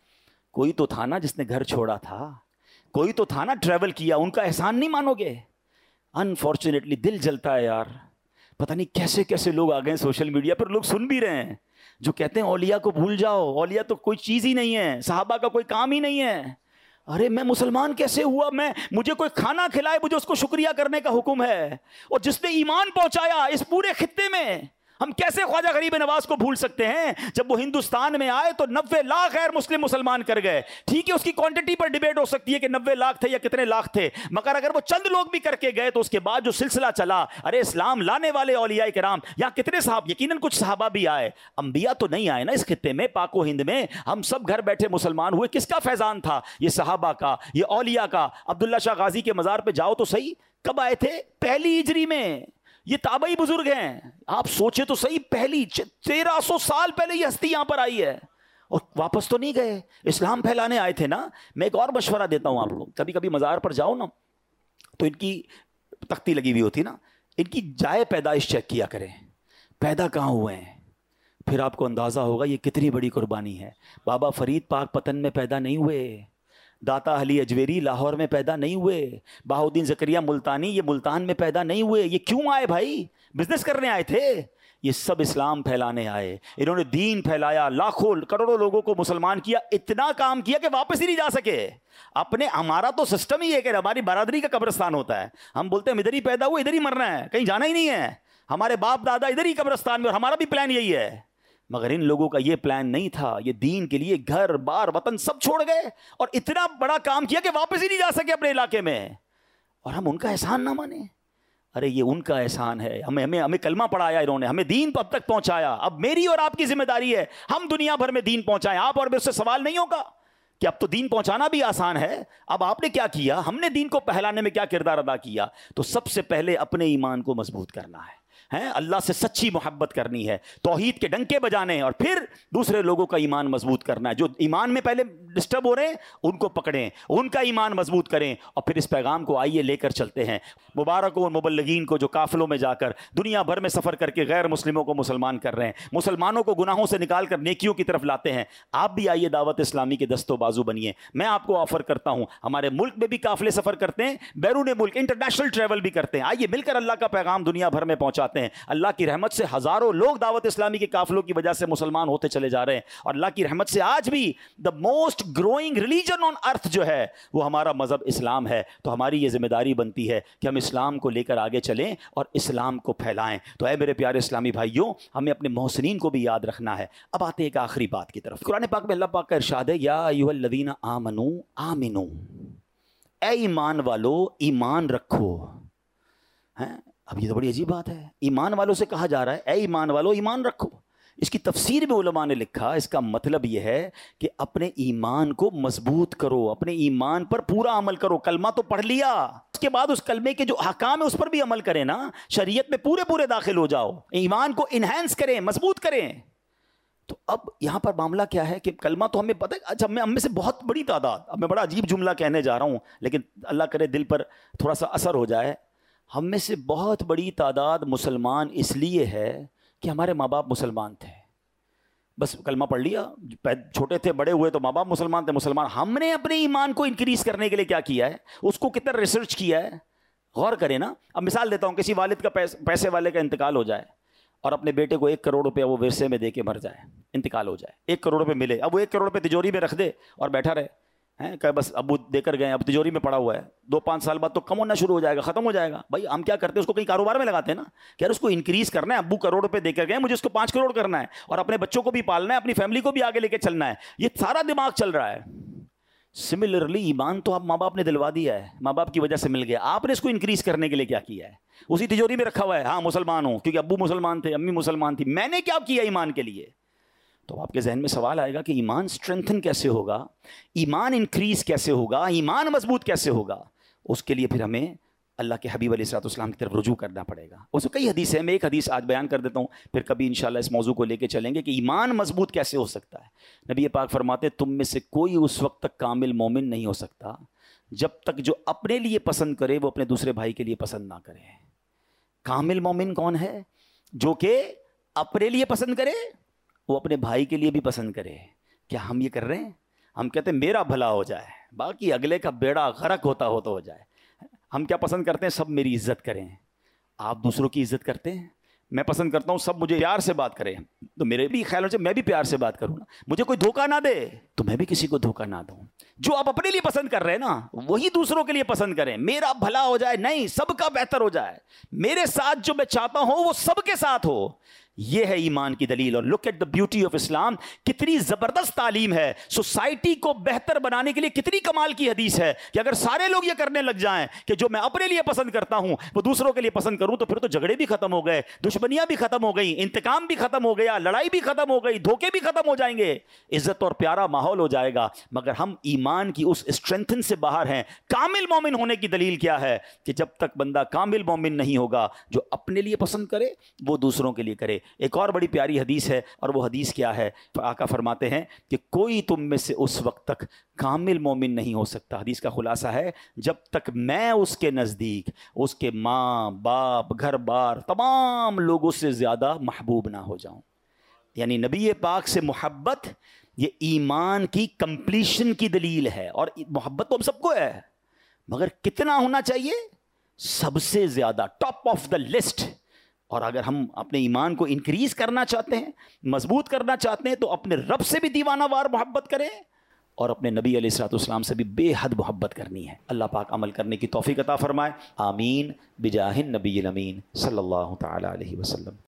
کوئی تو تھا نا جس نے گھر چھوڑا تھا, کوئی تو تھا نا ٹریول کیا. ان کا احسان نہیں مانو گے؟ انفارچونیٹلی دل جلتا ہے یار, پتہ نہیں کیسے کیسے لوگ آ گئے سوشل میڈیا پر, لوگ سن بھی رہے ہیں جو کہتے ہیں اولیاء کو بھول جاؤ, اولیاء تو کوئی چیز ہی نہیں ہے, صحابہ کا کوئی کام ہی نہیں ہے. ارے میں مسلمان کیسے ہوا؟ میں مجھے کوئی کھانا کھلائے مجھے اس کو شکریہ کرنے کا حکم ہے, اور جس نے ایمان پہنچایا اس پورے خطے میں, ہم کیسے خواجہ غریب نواز کو بھول سکتے ہیں؟ جب وہ ہندوستان میں آئے تو نوے لاکھ غیر مسلم مسلمان کر گئے. ٹھیک ہے اس کی کوانٹٹی پر ڈیبیٹ ہو سکتی ہے کہ نوے لاکھ تھے یا کتنے لاکھ تھے, مگر اگر وہ چند لوگ بھی کر کے گئے تو اس کے بعد جو سلسلہ چلا, ارے اسلام لانے والے اولیاء کرام یا کتنے صاحب, یقیناً کچھ صحابہ بھی آئے, انبیاء تو نہیں آئے نا اس خطے میں, پاک و ہند میں ہم سب گھر بیٹھے مسلمان ہوئے. کس کا فیضان تھا؟ یہ صحابہ کا, یہ اولیاء کا. عبداللہ شاہ غازی کے مزار پہ جاؤ تو صحیح, کب آئے تھے؟ پہلی ہجری میں. یہ تابعی بزرگ ہیں, آپ سوچے تو صحیح, پہلی تیرہ سو سال پہلے یہ ہستی یہاں پر آئی ہے, اور واپس تو نہیں گئے, اسلام پھیلانے آئے تھے نا. میں ایک اور مشورہ دیتا ہوں آپ کو, کبھی کبھی مزار پر جاؤ نا تو ان کی تختی لگی ہوئی ہوتی نا, ان کی جائے پیدائش چیک کیا کریں, پیدا کہاں ہوئے ہیں. پھر آپ کو اندازہ ہوگا یہ کتنی بڑی قربانی ہے. بابا فرید پاک پتن میں پیدا نہیں ہوئے, داتا علی اجویری لاہور میں پیدا نہیں ہوئے, بہاؤدین زکریا ملتانی یہ ملتان میں پیدا نہیں ہوئے. یہ کیوں آئے بھائی؟ بزنس کرنے آئے تھے؟ یہ سب اسلام پھیلانے آئے. انہوں نے دین پھیلایا, لاکھوں کروڑوں لوگوں کو مسلمان کیا, اتنا کام کیا کہ واپس ہی نہیں جا سکے. اپنے ہمارا تو سسٹم ہی ہے کہ ہماری برادری کا قبرستان ہوتا ہے. ہم بولتے ہیں ادھر ہی پیدا ہوئے, ادھر ہی مرنا ہے, کہیں جانا ہی نہیں ہے. ہمارے باپ دادا ادھر ہی قبرستان میں, اور ہمارا بھی پلان یہی ہے. مگر ان لوگوں کا یہ پلان نہیں تھا. یہ دین کے لیے گھر بار وطن سب چھوڑ گئے اور اتنا بڑا کام کیا کہ واپس ہی نہیں جا سکے اپنے علاقے میں. اور ہم ان کا احسان نہ مانیں. ارے یہ ان کا احسان ہے. ہمیں ہمیں ہمیں کلمہ پڑھایا انہوں نے, ہمیں دین اب تک پہنچایا. اب میری اور آپ کی ذمہ داری ہے ہم دنیا بھر میں دین پہنچائیں. آپ اور اس سے سوال نہیں ہوگا کہ اب تو دین پہنچانا بھی آسان ہے. اب آپ نے کیا کیا, ہم نے دین کو پھیلانے میں کیا کردار ادا کیا. تو سب سے پہلے اپنے ایمان کو مضبوط کرنا ہے, ہیں اللہ سے سچی محبت کرنی ہے, توحید کے ڈنکے بجانے ہیں, اور پھر دوسرے لوگوں کا ایمان مضبوط کرنا ہے. جو ایمان میں پہلے ڈسٹرب ہو رہے ہیں ان کو پکڑیں, ان کا ایمان مضبوط کریں, اور پھر اس پیغام کو آئیے لے کر چلتے ہیں. مبارک ہو ان مبلغین کو جو قافلوں میں جا کر دنیا بھر میں سفر کر کے غیر مسلموں کو مسلمان کر رہے ہیں, مسلمانوں کو گناہوں سے نکال کر نیکیوں کی طرف لاتے ہیں. آپ بھی آئیے دعوت اسلامی کے دست و بازو بنیے. میں آپ کو آفر کرتا ہوں, ہمارے ملک میں بھی قافلے سفر کرتے ہیں, بیرون ملک انٹرنیشنل ٹریول بھی کرتے ہیں. آئیے مل کر اللہ کا پیغام دنیا بھر میں پہنچاتے ہیں. اللہ کی رحمت سے ہزاروں لوگ دعوت اسلامی کے قافلوں کی وجہ سے مسلمان ہوتے چلے جا رہے ہیں, اور اللہ کی رحمت سے آج بھی the most growing religion on earth جو ہے وہ ہمارا مذہب اسلام ہے. تو ہماری یہ ذمہ داری بنتی ہے کہ ہم اسلام کو لے کر آگے چلیں اور اسلام کو پھیلائیں. تو اے میرے پیارے اسلامی بھائیوں, ہمیں اپنے محسنین کو بھی یاد رکھنا ہے. اب آتے ہیں ایک آخری بات کی طرف. قرآن پاک میں اللہ پاک کا ارشاد ہے, یا ایھا الذین آمنوا آمنو, اے ایمان والو ایمان رکھو. ہیں اب یہ تو بڑی عجیب بات ہے, ایمان والوں سے کہا جا رہا ہے اے ایمان والو ایمان رکھو. اس کی تفسیر میں علماء نے لکھا, اس کا مطلب یہ ہے کہ اپنے ایمان کو مضبوط کرو, اپنے ایمان پر پورا عمل کرو. کلمہ تو پڑھ لیا, اس کے بعد اس کلمے کے جو احکام ہے اس پر بھی عمل کریں نا. شریعت میں پورے پورے داخل ہو جاؤ, ایمان کو انہینس کریں, مضبوط کریں. تو اب یہاں پر معاملہ کیا ہے کہ کلمہ تو ہمیں پتہ ہے, اچھا میں ہم میں سے بہت بڑی تعداد, اب میں بڑا عجیب جملہ کہنے جا رہا ہوں لیکن اللہ کرے دل پر تھوڑا سا اثر ہو جائے, ہم میں سے بہت بڑی تعداد مسلمان اس لیے ہے کہ ہمارے ماں باپ مسلمان تھے. بس کلمہ پڑھ لیا, چھوٹے تھے بڑے ہوئے تو ماں باپ مسلمان تھے, مسلمان. ہم نے اپنے ایمان کو انکریز کرنے کے لیے کیا کیا ہے, اس کو کتنا ریسرچ کیا ہے, غور کریں نا. اب مثال دیتا ہوں, کسی والد کا پیسے والے کا انتقال ہو جائے اور اپنے بیٹے کو ایک کروڑ روپیہ وہ ورثے میں دے کے مر جائے, انتقال ہو جائے, ایک کروڑ روپے ملے. اب وہ ایک کروڑ روپے تجوری میں رکھ دے اور بیٹھا رہے ہیں کہ بس ابو دے کر گئے, اب تجوری میں پڑا ہوا ہے, دو پانچ سال بعد تو کم ہونا شروع ہو جائے گا, ختم ہو جائے گا. بھائی ہم کیا کرتے ہیں, اس کو کہیں کاروبار میں لگاتے ہیں نا, کہ یار اس کو انکریز کرنا ہے. ابو کروڑ روپے دے کر گئے, مجھے اس کو پانچ کروڑ کرنا ہے, اور اپنے بچوں کو بھی پالنا ہے, اپنی فیملی کو بھی آگے لے کے چلنا ہے. یہ سارا دماغ چل رہا ہے. سملرلی ایمان تو آپ ماں باپ نے دلوا دیا ہے, ماں باپ کی وجہ سے مل گیا. آپ نے اس کو انکریز کرنے کے لیے کیا کیا ہے, اسی تجوری میں رکھا ہوا ہے. ہاں مسلمان ہوں کیونکہ ابو مسلمان تھے, امی مسلمان تھی, میں نے کیا کیا ایمان کے لیے. تو آپ کے ذہن میں سوال آئے گا کہ ایمان اسٹرینتھن کیسے ہوگا, ایمان انکریز کیسے ہوگا, ایمان مضبوط کیسے ہوگا. اس کے لیے پھر ہمیں اللہ کے حبیب علیہ الصلوۃ والسلام کی طرف رجوع کرنا پڑے گا. اس میں کئی حدیث ہیں, میں ایک حدیث آج بیان کر دیتا ہوں, پھر کبھی انشاءاللہ اس موضوع کو لے کے چلیں گے کہ ایمان مضبوط کیسے ہو سکتا ہے. نبی پاک فرماتے تم میں سے کوئی اس وقت تک کامل مومن نہیں ہو سکتا جب تک جو اپنے لیے پسند کرے وہ اپنے دوسرے بھائی کے لیے پسند نہ کرے. کامل مومن کون ہے, جو کہ اپنے لیے پسند کرے وہ اپنے بھائی کے لیے بھی پسند کرے. کیا ہم یہ کر رہے ہیں؟ ہم کہتے ہیں میرا بھلا ہو جائے, باقی اگلے کا بیڑا غرق ہوتا ہو تو ہو جائے. ہم کیا پسند کرتے ہیں, سب میری عزت کریں. آپ دوسروں کی عزت کرتے ہیں, میں پسند کرتا ہوں سب مجھے پیار سے بات کریں, تو میرے بھی خیال سے میں بھی پیار سے بات کروں نا. مجھے کوئی دھوکہ نہ دے تو میں بھی کسی کو دھوکہ نہ دوں. جو آپ اپنے لیے پسند کر رہے ہیں نا وہی دوسروں کے لیے پسند کریں. میرا بھلا ہو جائے نہیں, سب کا بہتر ہو جائے. میرے ساتھ جو میں چاہتا ہوں وہ سب کے ساتھ ہو. یہ ہے ایمان کی دلیل. اور look at the beauty of Islam, کتنی زبردست تعلیم ہے. سوسائٹی کو بہتر بنانے کے لیے کتنی کمال کی حدیث ہے کہ اگر سارے لوگ یہ کرنے لگ جائیں کہ جو میں اپنے لیے پسند کرتا ہوں وہ دوسروں کے لیے پسند کروں, تو پھر تو جھگڑے بھی ختم ہو گئے, دشمنیاں بھی ختم ہو گئی, انتقام بھی ختم ہو گیا, لڑائی بھی ختم ہو گئی, دھوکے بھی ختم ہو جائیں گے, عزت اور پیارا ماحول ہو جائے گا. مگر ہم ایمان کی اس اسٹرینتھن سے باہر ہیں. کامل مومن ہونے کی دلیل کیا ہے کہ جب تک بندہ کامل مومن نہیں ہوگا, جو اپنے لیے پسند کرے وہ دوسروں کے لیے کرے. ایک اور بڑی پیاری حدیث ہے, اور وہ حدیث کیا ہے, آقا فرماتے ہیں کہ کوئی تم میں سے اس وقت تک کامل مومن نہیں ہو سکتا. حدیث کا خلاصہ ہے جب تک میں اس کے نزدیک اس کے ماں باپ گھر بار تمام لوگوں سے زیادہ محبوب نہ ہو جاؤں. یعنی نبی پاک سے محبت یہ ایمان کی کمپلیشن کی دلیل ہے. اور محبت تو ہم سب کو ہے, مگر کتنا ہونا چاہیے؟ سب سے زیادہ, ٹاپ آف دا لسٹ. اور اگر ہم اپنے ایمان کو انکریز کرنا چاہتے ہیں, مضبوط کرنا چاہتے ہیں, تو اپنے رب سے بھی دیوانہ وار محبت کریں اور اپنے نبی علیہ الصلوۃ والسلام سے بھی بے حد محبت کرنی ہے. اللہ پاک عمل کرنے کی توفیق عطا فرمائے. آمین بجاہ النبی الامین صلی اللہ تعالی علیہ وسلم.